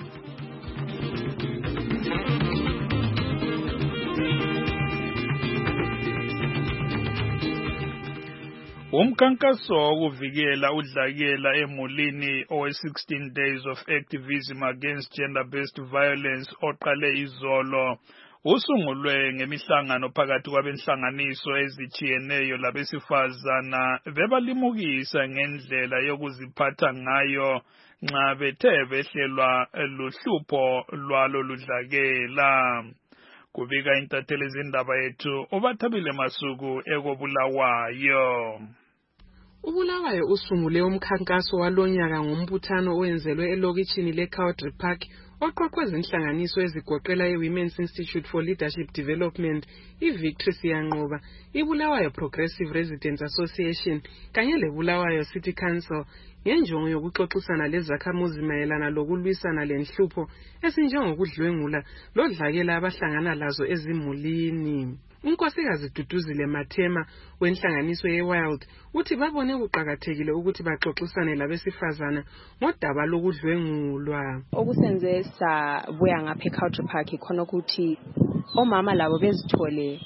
Umkhankaso wokuvikela udlakela emulini owe sixteen days of activism against gender based violence oqale izolo usungulwe ngemihlangano phakathi kwabenhlanganiso ezichiyeneyo labesifazana bebalimukisa ngendlela yokuziphatha ngayo nxa bethe behlelwa luhlupho lwalo ludlakela. Kubika intatheli zindaba yethu ubathabile Masuku ekobulawayo. Ubulawayo usungule umkhankaso walonyaka ngombuthano owenzelwe elokitshini leCountry Park oqoqwe zinhlanganiso ezigoqela iWomen's Institute for Leadership Development, iVictory Siyanqoba, iBulawayo Progressive Residents Association kanye leBulawayo City Council ngenjongo yokuxoxisana lezakhamuzi mayelana lokulwisana lenhlupho esinjengokudlwengula lodlakela abahlangana lazo ezimulini. uNkosikazi Duduzile Mathema wenhlanganiso yeWild uthi babone kuqhakathekile ukuthi baxoxisane labesifazana ngodaba lokudlwengulwa. Okusenze sabuya ngapha eCountry Park khona ukuthi omama labo bezithole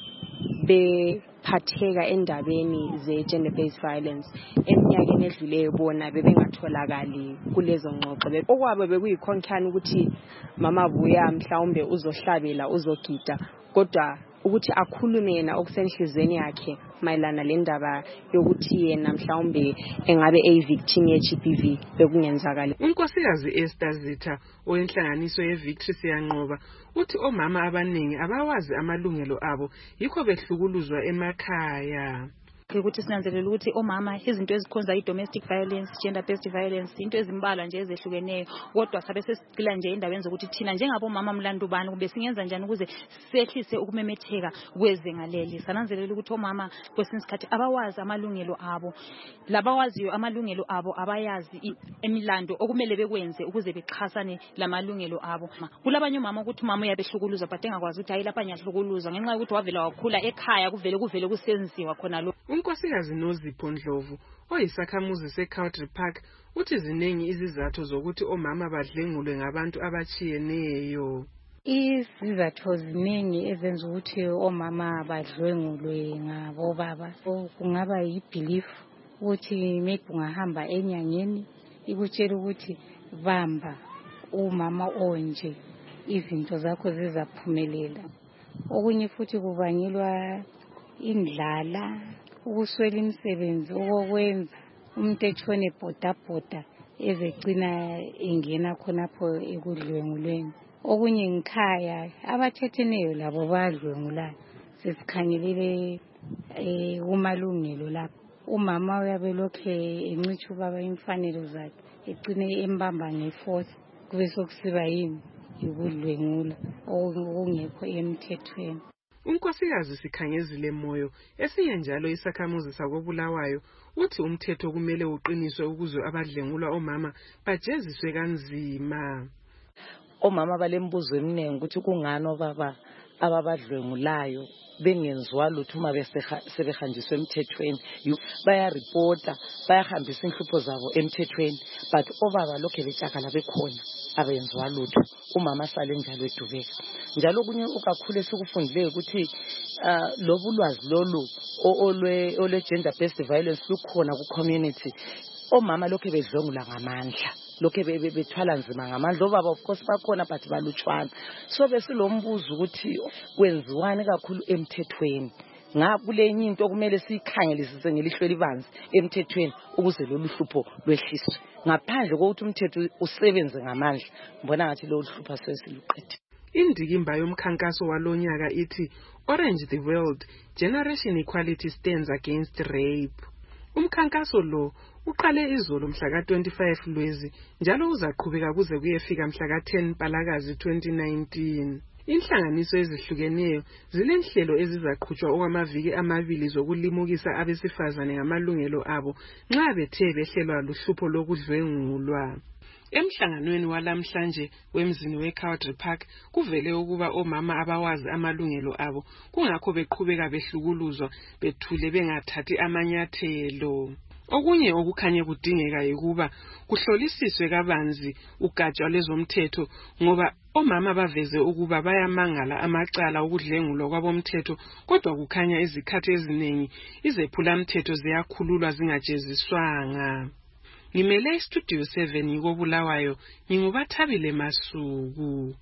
bephatheka endabeni ze-gender based violence eminyakeni edluleyo bona bebengatholakali kulezo ngxoxo. Okwabe bekuyikhonkani ukuthi mama buya mhlawumbe uzohlabela uzogida kodwa ukuthi akhulume yena okusenhlizweni yakhe mayelana lendaba yokuthi yena mhlawumbe engabe eyivictim ye-G B V bekungenzakala. uNkosikazi Esther Zitha oyenhlanganiso yeVictory Siyanqoba uthi omama abaningi abawazi amalungelo abo yikho behlukuluzwa emakhaya. ukuthi sinanzelela ukuthi omama izinto ezikhonza i-domestic violence, gender based violence, into ezimbalwa nje ezehlukeneyo, kodwa sabe sesigcila nje endaweni zokuthi thina njengabomama mlandu bani kube singenza njani ukuze sehlise ukumemetheka kwezengaleli. Sananzelela ukuthi omama kwesinye isikhathi abawazi amalungelo abo, labawaziyo amalungelo abo abayazi emilando okumele bekwenze ukuze bexhasane lamalungelo abo. Kulabanye omama ukuthi mama uyabehlukuluzwa but engakwazi ukuthi hayi lapha ngiyahlukuluzwa ngenxa yokuthi wavela wakhula ekhaya kuvele kuvele kusenziwa khona lo. uNkosikazi Nozipho Ndlovu oyisakhamuzi seCountry Park uthi ziningi izizathu zokuthi omama badlengulwe ngabantu abachiyeneyo. Izizathu ziningi ezenza ukuthi omama badlengulwe ngabobaba. Kungaba yibelief ukuthi maybe ungahamba enyangeni ikutshela ukuthi bamba umama onje izinto zakho zizaphumelela. Okunye futhi kubangelwa indlala, ukuswela imisebenzi okwenza umuntu etshone bhoda bhoda ezegcina ingena khonapho ekudlwengulweni. okunye ngikhaya abathetheneyo labo badlwengulayo sesikhangelile eh kumalungelo lapho umama uyabe lokhe encitsha ubaba imfanelo zakhe egcine embamba ngeforce kube sokusiba yini yokudlwengula okungekho emthethweni. Unkosikazi Sikhangezile Moyo esiye njalo isakhamuzi sakobulawayo uthi umthetho kumele uqiniswe ukuze abadlengulwa omama bajeziswe kanzima. Omama balembuzo eminingi ukuthi kungani obaba ababadlwengulayo bengenzwa lutho uma besebehanjiswe emthethweni bayarepota bayahambisa inhlupho zabo emthethweni but obaba lokho betshakala bekhona abenzwa lutho umama sale njalo edubeka njalo kunye ukakhulu esikufundileyo ukuthi lobu lwazi lolu olwe ole gender based violence lukhona ku community omama lokho bedlwengula ngamandla lokho bethwala nzima ngamandla obaba of course bakhona but balutshwana so besilombuzo ukuthi kwenziwani kakhulu emthethweni ngakulenye into kumele sikhangelisise ngelihlo libanzi emthethweni ukuze lolu hlupho lwehliswe ngaphandle kokuthi umthetho usebenze ngamandla ngibona ngathi lo hlupho sesiluqedile. Indikimba yomkhankaso walonyaka ithi Orange the World Generation Equality Stands Against Rape. Umkhankaso lo uqale izolo mhla ka twenty-five Lwezi njalo uzaqhubeka kuze kuyefika mhla ka ten Mpalakazi twenty nineteen. Inhlanganiso ezihlukeneyo zilenhlelo ezizaqhutshwa okwamaviki amabili zokulimukisa abesifazane ngamalungelo abo nxa bethe behlelwa luhlupho lokudlwengulwa. Emhlanganweni walamhlanje wemzini weCowdry Park kuvele ukuba omama abawazi amalungelo abo kungakho beqhubeka behlukuluzwa bethule bengathathi amanyathelo. Okunye okukhanye kudingeka ukuba kuhlolisiswe kabanzi ugatsha lezomthetho ngoba omama baveze ukuba bayamangala amacala okudlengulwa kwabomthetho kodwa kukhanya izikhathi eziningi izephula mthetho ziyakhululwa zingajeziswanga. Ngimele Studio seven yikobulawayo ngingubathabile Masuku.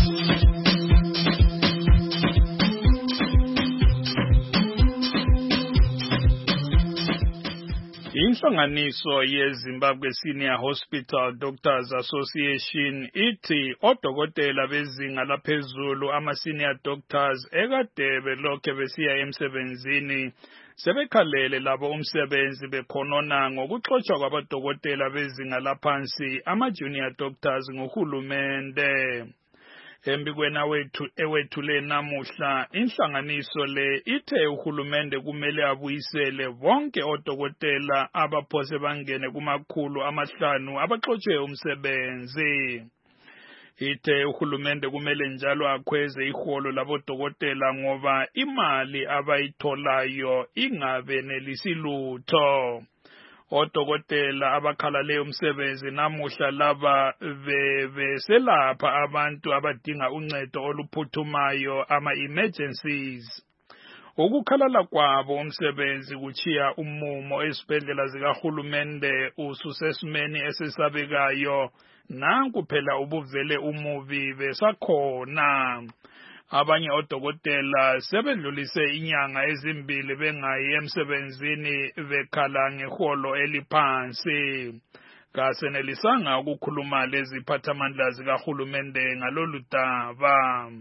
Inhlanganiso yeZimbabwe Senior Hospital Doctors Association ithi odokotela bezinga laphezulu ama-senior doctors ekade belokhe besiya emsebenzini sebekhalele labo umsebenzi bekhonona ngokuxotshwa kwabadokotela bezinga laphansi ama-junior doctors ngohulumende. Embikweni wethu ewethule namuhla inhlanganiso le ithe uhulumende kumele abuyisele bonke odokotela abaphose bangene kumakhulu amahlanu abaxotshwe umsebenzi. Ithe uhulumende kumele njalo akhweze iholo labodokotela ngoba imali abayitholayo ingabenelisi lutho. Odokotela abakhalale umsebenzi namuhla laba beselapha abantu abadinga uncedo oluphuthumayo ama-emergencies. Ukukhalala kwabo umsebenzi kuchiya umumo esibhedlela zikahulumende ususesimeni esesabekayo nanku phela ubuvele umubi besakhona. Abanye odokotela sebedlulise inyanga ezimbili bengayi emsebenzini bekhala ngeholo eliphansi. Kasenelisanga ukukhuluma leziphathamandla zikahulumende ngalolu daba.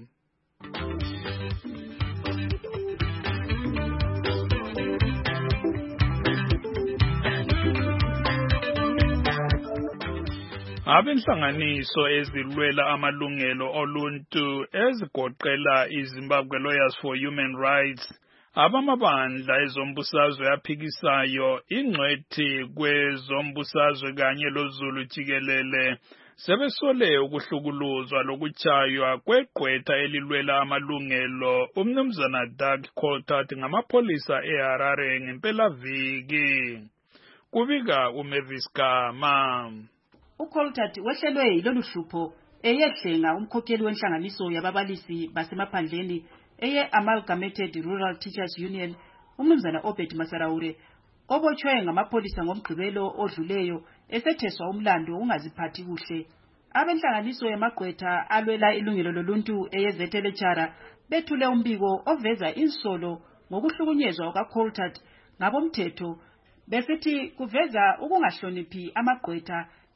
Abenhlanganiso ezilwela amalungelo oluntu ezigoqela iZimbabwe Lawyers for Human Rights abamabandla ezombusazwe aphikisayo ingcwethi kwezombusazwe kanye loZulu jikelele sebesole ukuhlukuluzwa lokuchaywa kweqwetha elilwela amalungelo umnumzana Doug Coltart ngamapholisa eHarare ngempelaviki. Kubika uMavis Gama. uColtart wehlelwe yilolu hlupho eyehlenga umkhokheli wenhlanganiso yababalisi basemaphandleni eye Amalgamated Rural Teachers Union umnumzana Obed Masaraure obotshwe ngamapholisa ngomgqibelo odluleyo esetheswa umlando ungaziphathi kuhle. Abenhlanganiso yamagqwetha alwela ilungelo loluntu eyezethelechara bethule umbiko oveza insolo ngokuhlukunyezwa kwaColtart ngabomthetho besithi kuveza ukungahloniphi amagqwetha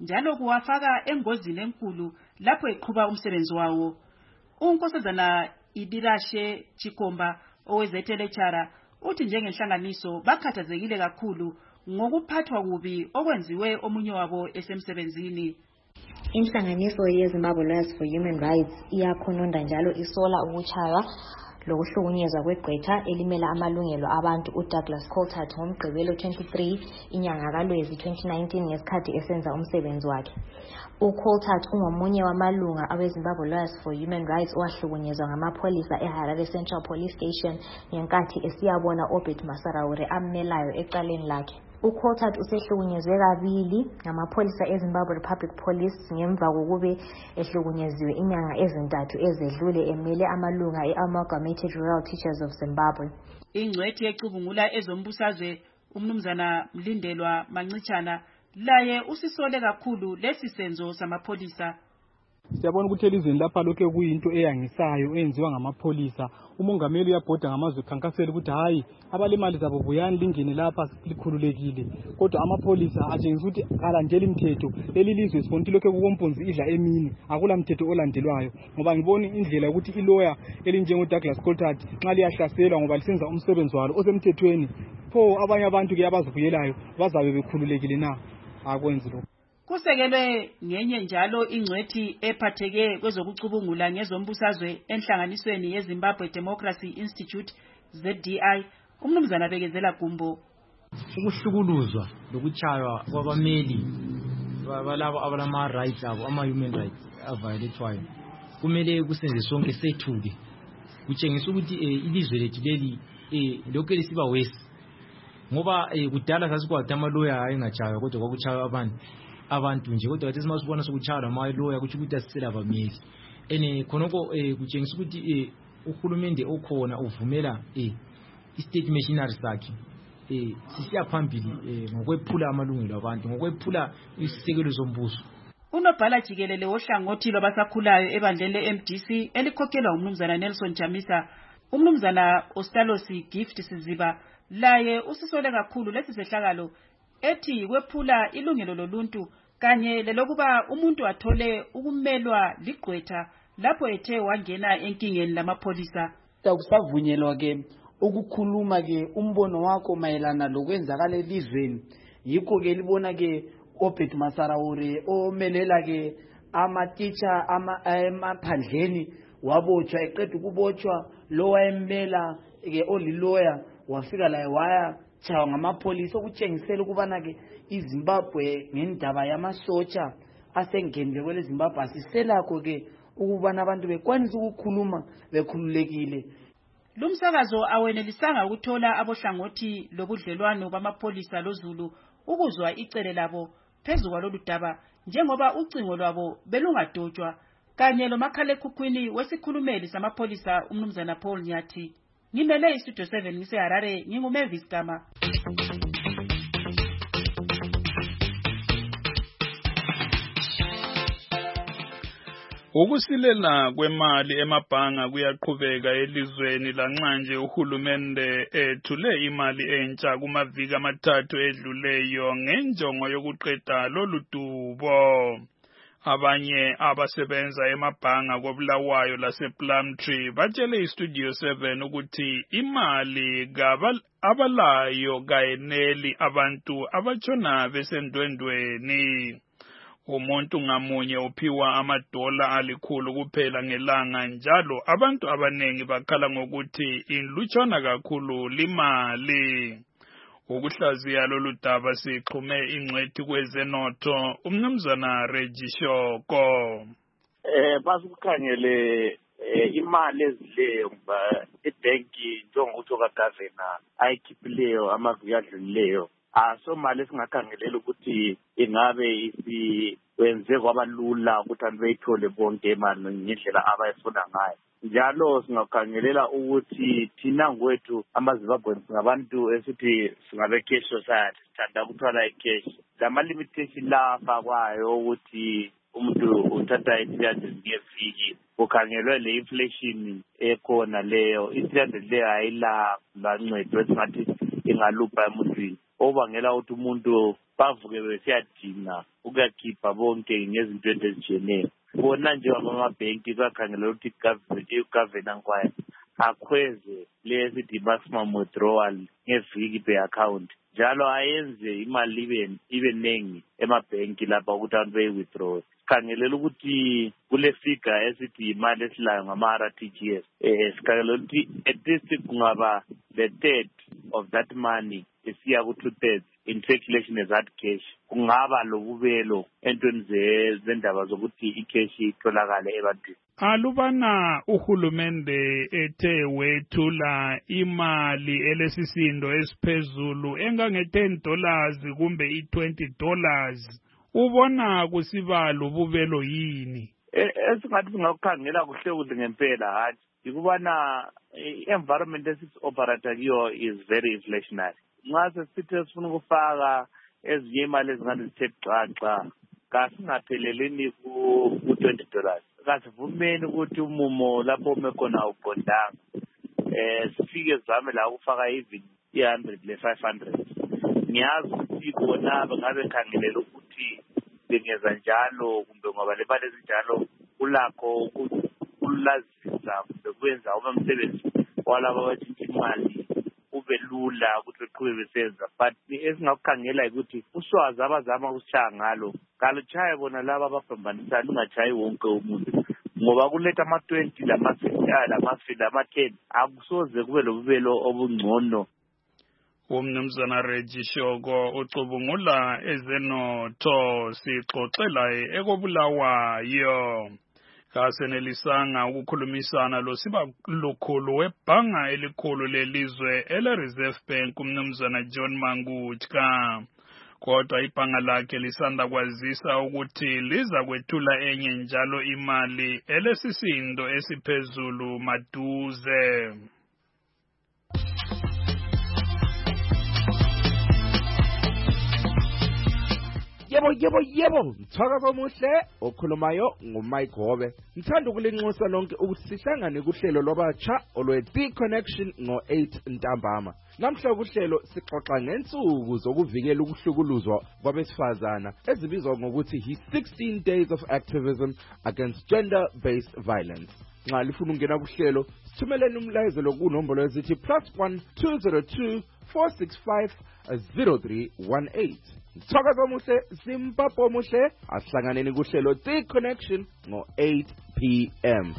njalo kuwafaka engozini enkulu lapho eqhuba umsebenzi wawo. uNkosazana Idirashe Chikomba owezethelechara uthi njengenhlanganiso bakhathazekile kakhulu ngokuphathwa kubi okwenziwe omunye wabo esemsebenzini. Inhlanganiso yeZimbabwe Lawyers for Human Rights iyakhononda njalo isola ukutshaywa lokuhlukunyezwa kwegqwetha elimela amalungelo abantu uDouglas Coltart ngomgqibelo twenty-three inyanga kaLwezi twenty nineteen ngesikhathi esenza umsebenzi wakhe. uColtart ungomunye wamalunga aweZimbabwe Lawyers for Human Rights owahlukunyezwa ngamapholisa eHarare Central Police Station ngenkathi esiyabona Obed Masaraure ammelayo ecaleni lakhe. uColtart usehlukunyezwe kabili ngamapholisa eZimbabwe Republic Police ngemva kokube ehlukunyeziwe inyanga ezintathu ezedlule emele amalunga eAmalgamated Rural Teachers of Zimbabwe. Ingcwethi ecubungula ezombusazwe umnumzana Mlindelwa Mancitshana laye usisole kakhulu lesi senzo samapholisa. Siyabona ukuthi elizweni lapha lokho kuyinto eyangisayo eyenziwa ngamapholisa. Umongameli uyabhoda ngamazwe khankasela ukuthi hayi abalemali zabo buyani lingene lapha likhululekile. Kodwa amapholisa atshengisa ukuthi akalandeli imithetho. Leli lizwe sibona lokho kukompunzi idla emini akula mthetho olandelwayo. Ngoba ngibona indlela ukuthi ilawyer elinjengo Douglas Coltart nxa liyahlaselwa ngoba lisenza umsebenzi walo osemthethweni. Pho abanye abantu ke abazivuyelayo bazabe bekhululekile na? Akwenzi lokho. Kusekelwe ngenye njalo ingcwethi ephatheke kwezokucubungula ngezombusazwe enhlanganisweni yeZimbabwe Democracy Institute Z D I umnumzana Bekezela Gumbo. Ukuhlukuluzwa lokutshaywa kwabameli balabo abalama rights abo ama human rights aviolate kumele kusenze sonke sethuke. Kutshengisa ukuthi ilizwe lethu leli lokho lisiba wesi. Ngoba kudala sasikwathi amaloya ayengachaywa kodwa kwakuchaywa abantu abantu nje kodwa wathi simasibona sokuchaywa amaloya kuthi ukuthi asisela abameli. Ene khonoko kutshengisa ukuthi uhulumende okhona uvumela i-state machinery sakhe sisiya phambili ngokwephula amalungelo abantu ngokwephula isisekelo zombuso. Unobhala jikelele wohlangothi lwabasakhulayo ebandleni le-M D C elikhokhelwa umnumzana Nelson Chamisa umnumzana Ostalosi Gift Siziba laye usisole kakhulu lesi sehlakalo ethi kwephula ilungelo loluntu kanye lelokuba umuntu athole ukumelwa ligqwetha lapho ethe wangena enkingeni lamapholisa. Akusavunyelwa ke ukukhuluma ke umbono wakho mayelana lokwenzakala elizweni. Yikho ke libona ke Obed Masaraure omelela ke ama-teacher amaphandleni wabotshwa eqeda ukubotshwa lo wayemela ke olilawyer wafika la waya chawa ngamapholisa okutshengisela ukubana ke iZimbabwe ngendaba yamasotsha asengenile kwele Zimbabwe asiselakho ke ukubana abantu bekwanisa ukukhuluma bekhululekile. Lumsakazo awenelisanga ukuthola abohlangothi lobudlelwano bamapholisa loZulu ukuzwa icele labo phezu kwalolu daba njengoba ucingo lwabo belungadotshwa kanye lomakhalekhukhwini wesikhulumeli samapholisa umnumzana Paul Nyathi. Ngimele iStudio seven ngiseHarare nginguMavis Gama. Ukusilela kwemali emabhanga kuyaqhubeka elizweni lanxa nje uhulumende ethule imali entsha kumaviki amathathu edluleyo ngenjongo yokuqeda lolu dubo. Abanye abasebenza emabhanga koBulawayo lasePlumtree batshele iStudio seven ukuthi imali abalayo kayeneli abantu abatshona besendwendweni. Umuntu ngamunye uphiwa amadola alikhulu kuphela ngelanga njalo abantu abanengi bakhala ngokuthi inlutshwana kakhulu limali. Ukuhlaziya lolu daba sixhume ingcwethi kwezenotho umnumzana Regishoko. Eh basukukhangele imali ezileyo ebanki njengokuthi okaGavana ayikhiphileyo amaviki adlulileyo. Aso mali esingakhangelela ukuthi ingabe isiwenze kwabalula ukuthi abantu beyithole bonke imali ngendlela abayifuna ngayo. Njalo singakhangelela ukuthi thina ngwethu amaZimbabweans ngabantu esithi singabe cash society sithanda ukuthwala icash. Lama limitation la afakwayo ukuthi umuntu uthatha i-three hundred ngeviki kukhangelwe le inflation ekhona leyo i-three hundred leyo ayila bancedwe singathi ingalupha emuntwini. obangela ukuthi umuntu bavuke besiyadinga ukuyakhipha bonke ngezinto ezijiyeneyo. Bona nje amabhenki bakhangela ukuthi i-governance kwayo akhweze lesithi maximum withdrawal ngeviki per account. Njalo ayenze imali ibe ibe nengi emabhenki lapha ukuthi abantu beyi-withdraw. Sikhangelela ukuthi kule figure esithi imali esilayo ngama-R T G S. Eh, sikhangelela ukuthi at least kungaba the third of that money esiya ku two-thirds in circulation as hard cash. Kungaba lobubelo entweni zendaba zokuthi i-cash itholakale ebantwini. Alubana uhulumende ethe wethula imali elesisindo esiphezulu engange ten dollars kumbe i twenty dollars, ubona kusiba lobubelo yini? Esingathi singakukhangela kuhle kuhle ngempela hathi ikubana i-environment esisi-operata kiyo is very inflationary. Nxa sesithi sifuna ukufaka ezinye imali ezingane zithe xaxa kasingapheleleni ku-twenty dollars. Kasivumeni ukuthi umumo lapho ume khona uqondanga eh sifike zame la ukufaka even one hundred le five hundred. Ngiyazi ukuthi bona bangabe khangelela ukuthi bengeza njalo kumbe ngoba le mali ezinjalo kulakho ukulazisa kumbe kwenza uma umsebenzi walabo abathinta imali ube lula ukuthi beqhube besenza. But esingakukhangela ukuthi uswazi abazama ukushaya ngalo kaluchaye bona laba abaphambanisana ungachayi wonke umuntu ngoba kuletha ama twenty lama fifty lama fifty lama ten akusoze kube lobubelo obungcono. Umnumzana Reggie Shoko ucubungula ezenotho sixoxela ekobulawayo. Kasenelisanga ukukhulumisana lo siba lokhulu webhanga elikhulu lelizwe ele Reserve Bank umnumzana John Mangutka. Kodwa ibhanga lakhe lisanda kwazisa ukuthi liza kwethula enye njalo imali elesisindo esiphezulu maduze. Yebo yebo yebo mthakazo omuhle okhulumayo nguMike Gobe. Ngithanda ukulinxusa lonke ukuthi sihlangane kuhlelo lwabatsha olwe The Connection ngo eight ntambama. Namhla kuhlelo sixoxa ngensuku zokuvikela ukuhlukuluzwa kwabesifazana ezibizwa ngokuthi hi sixteen days of activism against gender based violence. Nxa lifuna ukungena kuhlelo sithumeleni umlayezo kunombolo ezithi plus one two zero two four six five zero three one eight. Mthakazo omuhle Zimbabwe omuhle asihlanganeni kuhlelo The Connection ngo eight p m.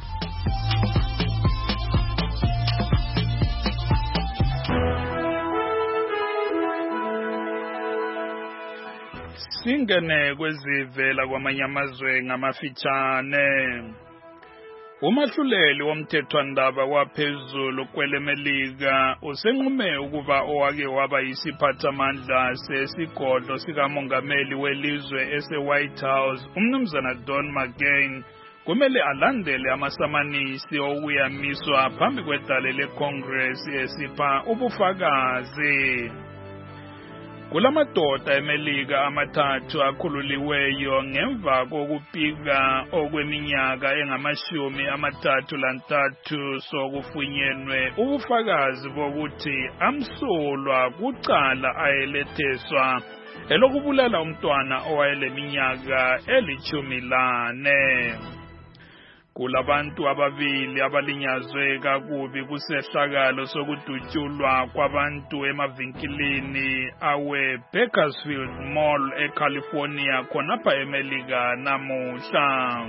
Singene kwezivela kwamanye amazwe ngamafitshane. Umahluleli womthethwandaba waphezulu kwelemelika usenqume ukuba owake waba yisiphathamandla sesigodlo sikamongameli welizwe ese-White House umnumzana Don McGahn kumele alandele amasamanisi okuyamiswa phambi kwedale leCongress esipha ubufakazi. Kulamadoda emelika amathathu akhululiweyo ngemva kokupika okweminyaka engamashumi amathathu lantathu sokufunyenwe ubufakazi bokuthi amsulwa kucala ayeletheswa elokubulala umntwana owayeleminyaka elithumi lane. Kulabantu ababili abalinyazwe kakubi kusehlakalo sokudutshulwa kwabantu emavinkilini awe Bakersfield Mall eCalifornia khonapha eMelika namuhla.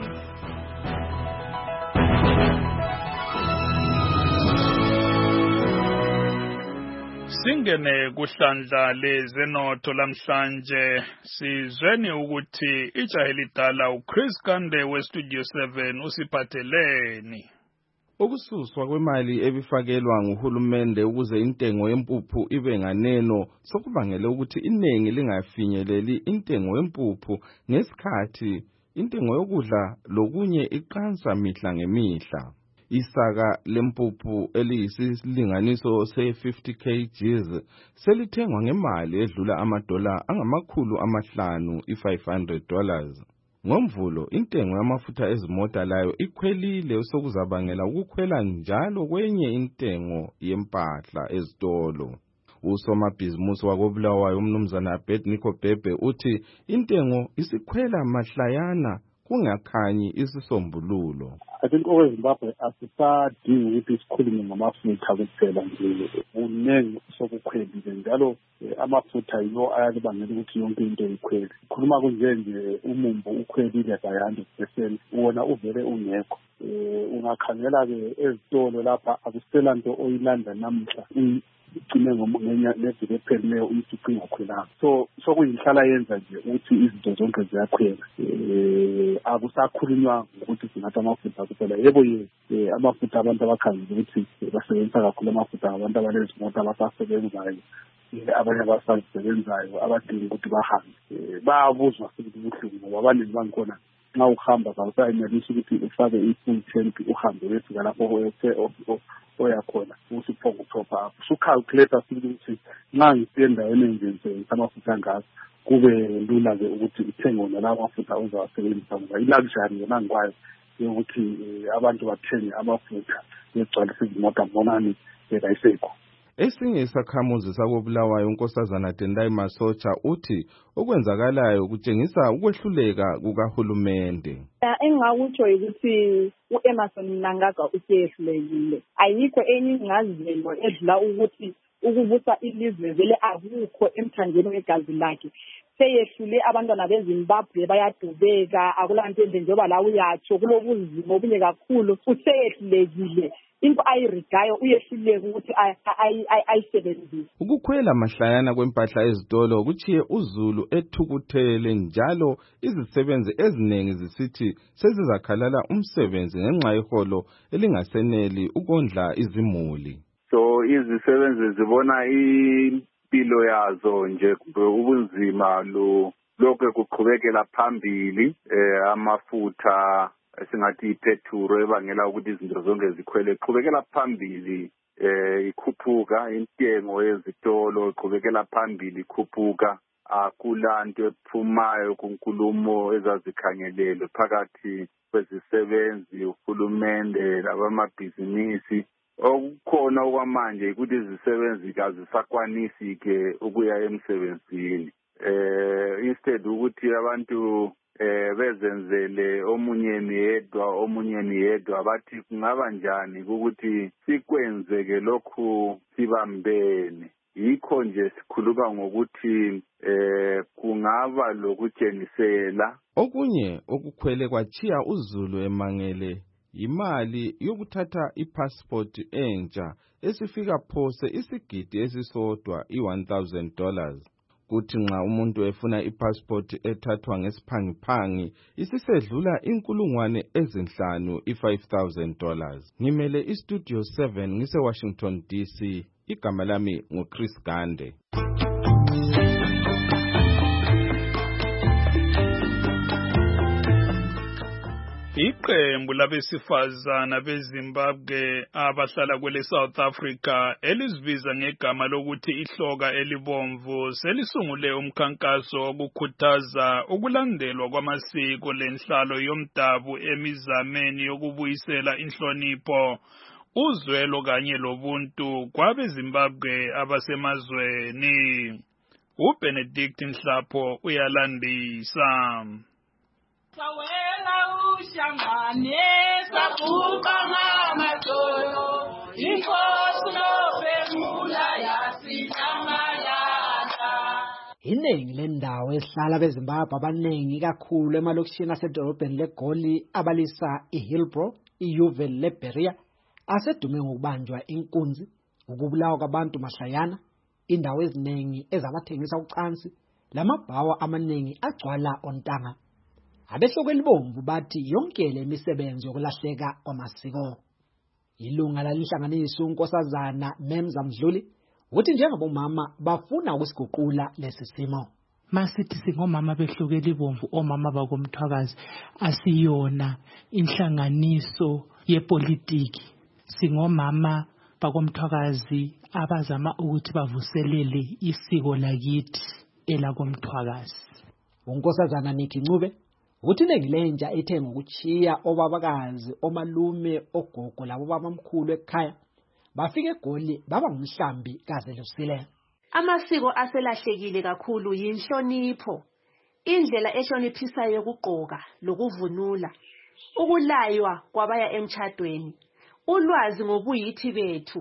Singene kuhlandla lezenotho lamhlanje sizweni ukuthi ijahe lidala uChris Kande weStudio seven usiphatheleni. Ukususwa kwemali ebifakelwa nguhulumende ukuze intengo yempuphu ibe nganeno sokubangela ukuthi iningi lingafinyeleli intengo yempuphu ngesikhathi intengo yokudla lokunye iqansa mihla ngemihla. Isaka lempuphu eliyisilinganiso se fifty kilograms selithengwa ngemali edlula amadola angamakhulu amahlanu i five hundred dollars. Ngomvulo intengo yamafutha ezimota layo ikhwelile sokuzabangela ukukhwela njalo kwenye intengo yempahla ezitolo. Usomabhizimusi wakobulawayo umnumzana Abednego Bhebhe uthi intengo isikhwela mahlayana kungakhanyi isisombululo. I think okweZimbabwe asisadingi ukuthi sikhulume ngamafutha kuphela nje, kunengi sokukhwelile njalo amafutha yiwo ayalibangela ukuthi yonke into ikhwele. Khuluma kunje nje umumbu ukhwelile by one hundred percent, wona uvele ungekho. Ungakhangela ke ezitolo lapha akusela nto oyilanda namhla ugcine ngeviki ephelileyo umfica ingakhwelanga. So sokuyinhlala yenza nje ukuthi izinto zonke ziyakhwela. Akusakhulunywa ukuthi singathi amafutha kuphela. Yebo ye amafutha abantu abakhangela ukuthi basebenzisa kakhulu amafutha abantu abanezimoto abasasebenzayo, abanye abasasebenzayo abadinga ukuthi bahambe bayabuzwa futhi ubuhlungu ngoba abaningi bangikhona nxa uhamba kawusayenelisi ukuthi ufake i-full tank uhambe wefika lapho oyakhona ukuthi uphonge uthopha apho. Usukhalculate futhi ukuthi nxa ngisiye endaweni enjensebenzisa amafutha angazi kube lula-ke ukuthi uthenge wona lawo mafutha uzawasebenzisa ngoba i-luxury yona ngikwayo yokuthi abantu bathenge amafutha begcwalisa izimota mbonani bekayisekho. Esinye isakhamuzi sakobulawayo unkosazana Tendai Masocha uthi okwenzakalayo kutshengisa ukwehluleka kukahulumende. Engingakutsho ukuthi u-Emmerson Mnangagwa usehlulekile. Ayikho enye ingazelo edlula ukuthi ukubusa ilizwe vele akukho emthanjeni wegazi lakhe. Seyehlule abantwana beZimbabwe bayadubeka, akulanto enje njengoba la uyatsho kulobuzima obunye kakhulu. Usehlulekile. Into ayirigayo uyehluleka ukuthi ayisebenzise. Ukukhwela mahlayana kwempahla ezitolo kuchiye uZulu ethukuthele njalo izisebenzi eziningi zisithi sezizakhalala umsebenzi ngenxa yeholo elingaseneli ukondla izimuli. So izisebenzi zibona impilo yazo nje ubunzima lo lokho kuqhubekela phambili eh amafutha esingathi iphethuro ebangela ukuthi izinto zonke zikhwele iqhubekela phambili eh ikhuphuka intengo yezitolo iqhubekela phambili ikhuphuka akulanto ephumayo kunkulumo ezazikhangelelwe phakathi kwezisebenzi uhulumende labamabhizinisi. Okukhona okwamanje ukuthi izisebenzi kazisakwanisi ke ukuya emsebenzini eh instead ukuthi abantu eh bezenzele omunye niyedwa omunye niyedwa bathi kungaba njani ukuthi sikwenzeke lokhu sibambene. Yikho nje sikhuluma ngokuthi eh kungaba lokutshengisela. Okunye okukhwele kwachiya uZulu emangele imali yokuthatha ipassport entsha esifika phose isigidi esisodwa i-one thousand dollars. Kuthi nxa umuntu efuna ipassport ethathwa ngesiphangiphangi isisedlula inkulungwane ezinhlanu i-five thousand dollars. Ngimele istudio seven ngise Washington D C. Igama lami nguChris Gande. Iqembu labesifazana beZimbabwe abahlala kwele South Africa elizibiza ngegama lokuthi ihloka elibomvu selisungule umkhankaso wokukhuthaza ukulandelwa kwamasiko lenhlalo yomdabu emizameni yokubuyisela inhlonipho, uzwelo kanye lobuntu kwabeZimbabwe abasemazweni. uBenedict Nhlapho uyalandisa. Sawela ushangane sabuka ngamatolo inkosi nofemula yasitamalala. Iningi lendawo ehlala beZimbabwe abaningi kakhulu emalokishini asedolobheni leGoli abalisa iHillbrow, iUville leBeria asedume ngokubanjwa inkunzi, ukubulawa kwabantu mahlayana, indawo eziningi ezabathengisa ucansi, lamabhawa amaningi agcwala ontanga. Abehloko elibomvu bathi yonke le misebenzi yokulahleka kwamasiko. Ilunga lalinhlanganisa unkosazana Memza Mdluli uthi njengabomama bafuna ukusiguqula lesi simo. Masithi singomama behloko elibomvu, omama bakomthwakazi asiyona inhlanganiso yepolitiki. Singomama bakomthwakazi abazama ukuthi bavuselele isiko lakithi elakomthwakazi. Unkosazana Nikki Ncube uthi nengilenja ethe ngokuchiya obabakazi, omalume, ogogo labo babamkhulu ekhaya bafike eGoli baba ngumhlambi kaze lusile. Amasiko aselahlekile kakhulu yinhlonipho. Indlela ehloniphisayo yokugqoka lokuvunula. Ukulaywa kwabaya emtchadweni. Ulwazi ngobuyithi bethu.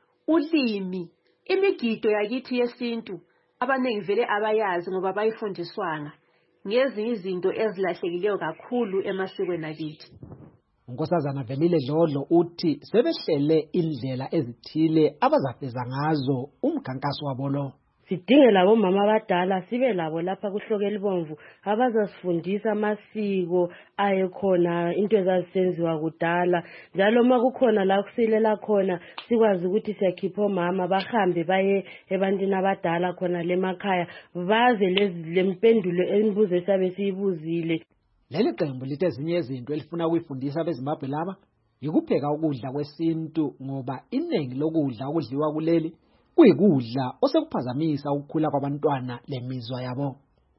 Ulimi, imigido yakithi yesintu abaningi vele abayazi ngoba bayifundiswanga. Ngezinye izinto ezilahlekileyo kakhulu emasikweni akithi. Unkosazana Velile Dlodlo uthi sebehlele indlela ezithile abazafeza ngazo umkhankaso wabo lo. Sidinge labo mama abadala sibe labo lapha kuhlokela ibomvu abazasifundisa amasiko ayekhona into ezazisenziwa kudala njalo uma kukhona la kusilela khona sikwazi ukuthi siyakhipha omama bahambe baye ebantwini abadala khona lemakhaya baze lezi lempendulo emibuzo esabe siyibuzile. Leli qembu lithe ezinye izinto elifuna ukuyifundisa abeZimbabwe laba yikupheka ukudla kwesintu ngoba iningi lokudla okudliwa kuleli kuyikudla osekuphazamisa ukukhula kwabantwana lemizwa yabo.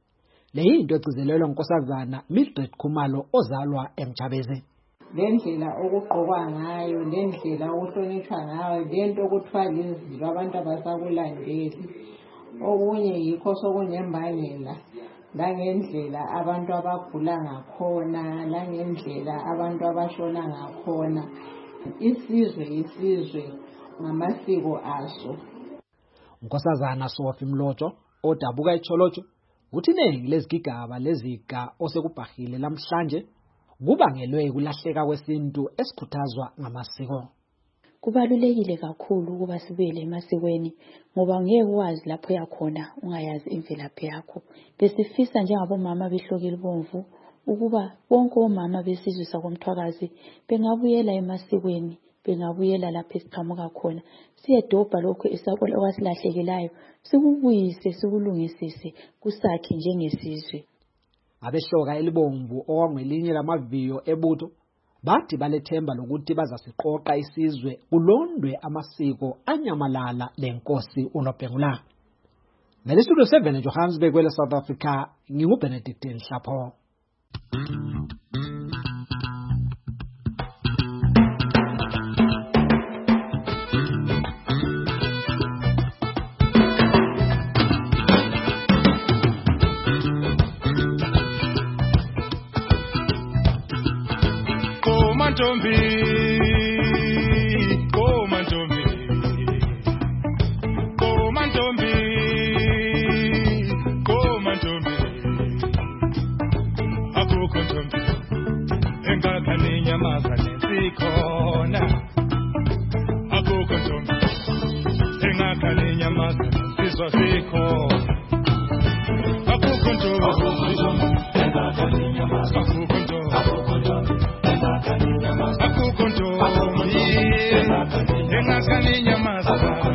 Le yinto egcizelelwa unkosazana Mildred Khumalo ozalwa eMjabeze. Lendlela okugqokwa ngayo, lendlela okuhlonishwa ngayo, lento okuthiwa lizilo abantu abasakulandeli. Okunye yikho sokunembangela. Langendlela abantu abagula ngakhona, langendlela abantu abashona ngakhona. Isizwe isizwe ngamasiko aso. Unkosazana Sophie Mloto odabuka eCholotsho uthi iningi lezigigaba leziga osekubhahile namhlanje kubangelwe kulahleka kwesintu esikhuthazwa ngamasiko. Kubalulekile kakhulu ukuba sibuyele emasikweni ngoba ngeke wazi lapho yakhona ungayazi imvelaphi yakho. Besifisa njengabomama behlokile ibomvu ukuba bonke omama besizwe sakomthwakazi bengabuyela emasikweni, bengabuyela lapho esiqhamuka khona. Siyedobha lokho esakole okwasilahlekelayo, sikubuyise sikulungisise kusakhe njengesizwe. Abehloka elibomvu okwangelinye lamaviyo ebutho bathi balethemba lokuthi bazasiqoqa isizwe kulondwe amasiko anyamalala lenkosi uNobhengula. Ngale Studio seven eJohannesburg kwele South Africa nginguBenedict Nhlapho. Mantombi, oh Mantombi, oh Mantombi, oh Mantombi, akukho Ntombi, engakani nyamazane sikhona, akukho Ntombi, engakani nyamazane sizwa sikhona, akukho Ntombi, engakani nyamazane, akukho Ntombi, akukho Ntombi. Akukho Ntombi engakani nyamazana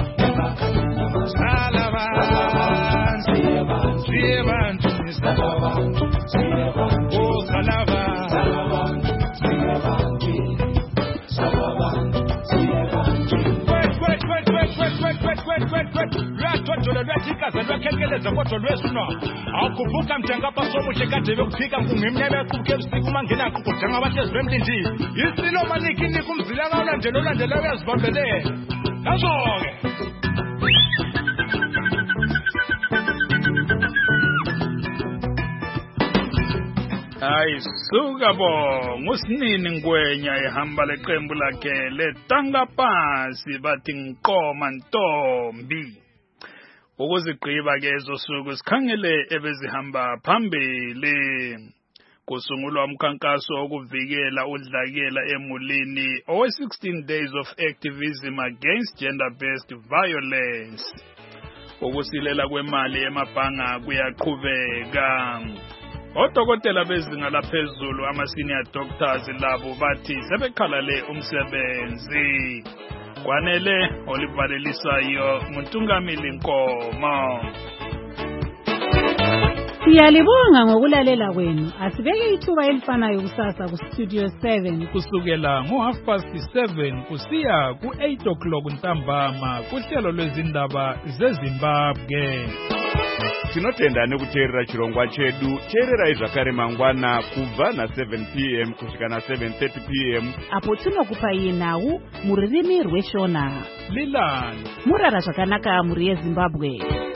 sala bantu siye bantu sala bantu oh sala bantu siye bantu sala bantu siye bantu wait wait wait wait wait wait wait wait wait lwathoto lwathikaza lwakhenkeleza kodwa lwesuna awukhuphuka mthengapha somuhle kade bekufika kungimnyama yakubukela usiku mangena kudanga abahlezi bemlindile isilo maniki nika umzila kalandela olandela uyazibambelela kazo-ke hayi suka bo ngusinini ngwenya ehamba leqembu lakhe letanga phansi bathi ngiqoma Ntombi. Ukuzigqiba ke ezosuku sikhangele ebezihamba phambili. Kusungulwa umkhankaso wokuvikela udlakela emulini owe sixteen days of activism against gender-based violence. Ukusilela kwemali emabhanga kuyaqhubeka. Odokotela bezinga laphezulu ama-senior doctors labo bathi sebekhalale umsebenzi. Kwanele olivalelisayo Muntungamili Nkomo. Siyalibonga ngokulalela kwenu. Asibeke ithuba elifanayo kusasa ku Studio seven kusukela ngo half past seven kusiya ku eight o'clock ntambama kuhlelo lwezindaba zeZimbabwe. tinotenda nekuteerera chirongwa chedu. Teererai zvakare mangwana kubva na seven p m kusvika na seven thirty p m apo tinokupai nhau mururimi rweshona. Lilan murara zvakanaka muri yeZimbabwe.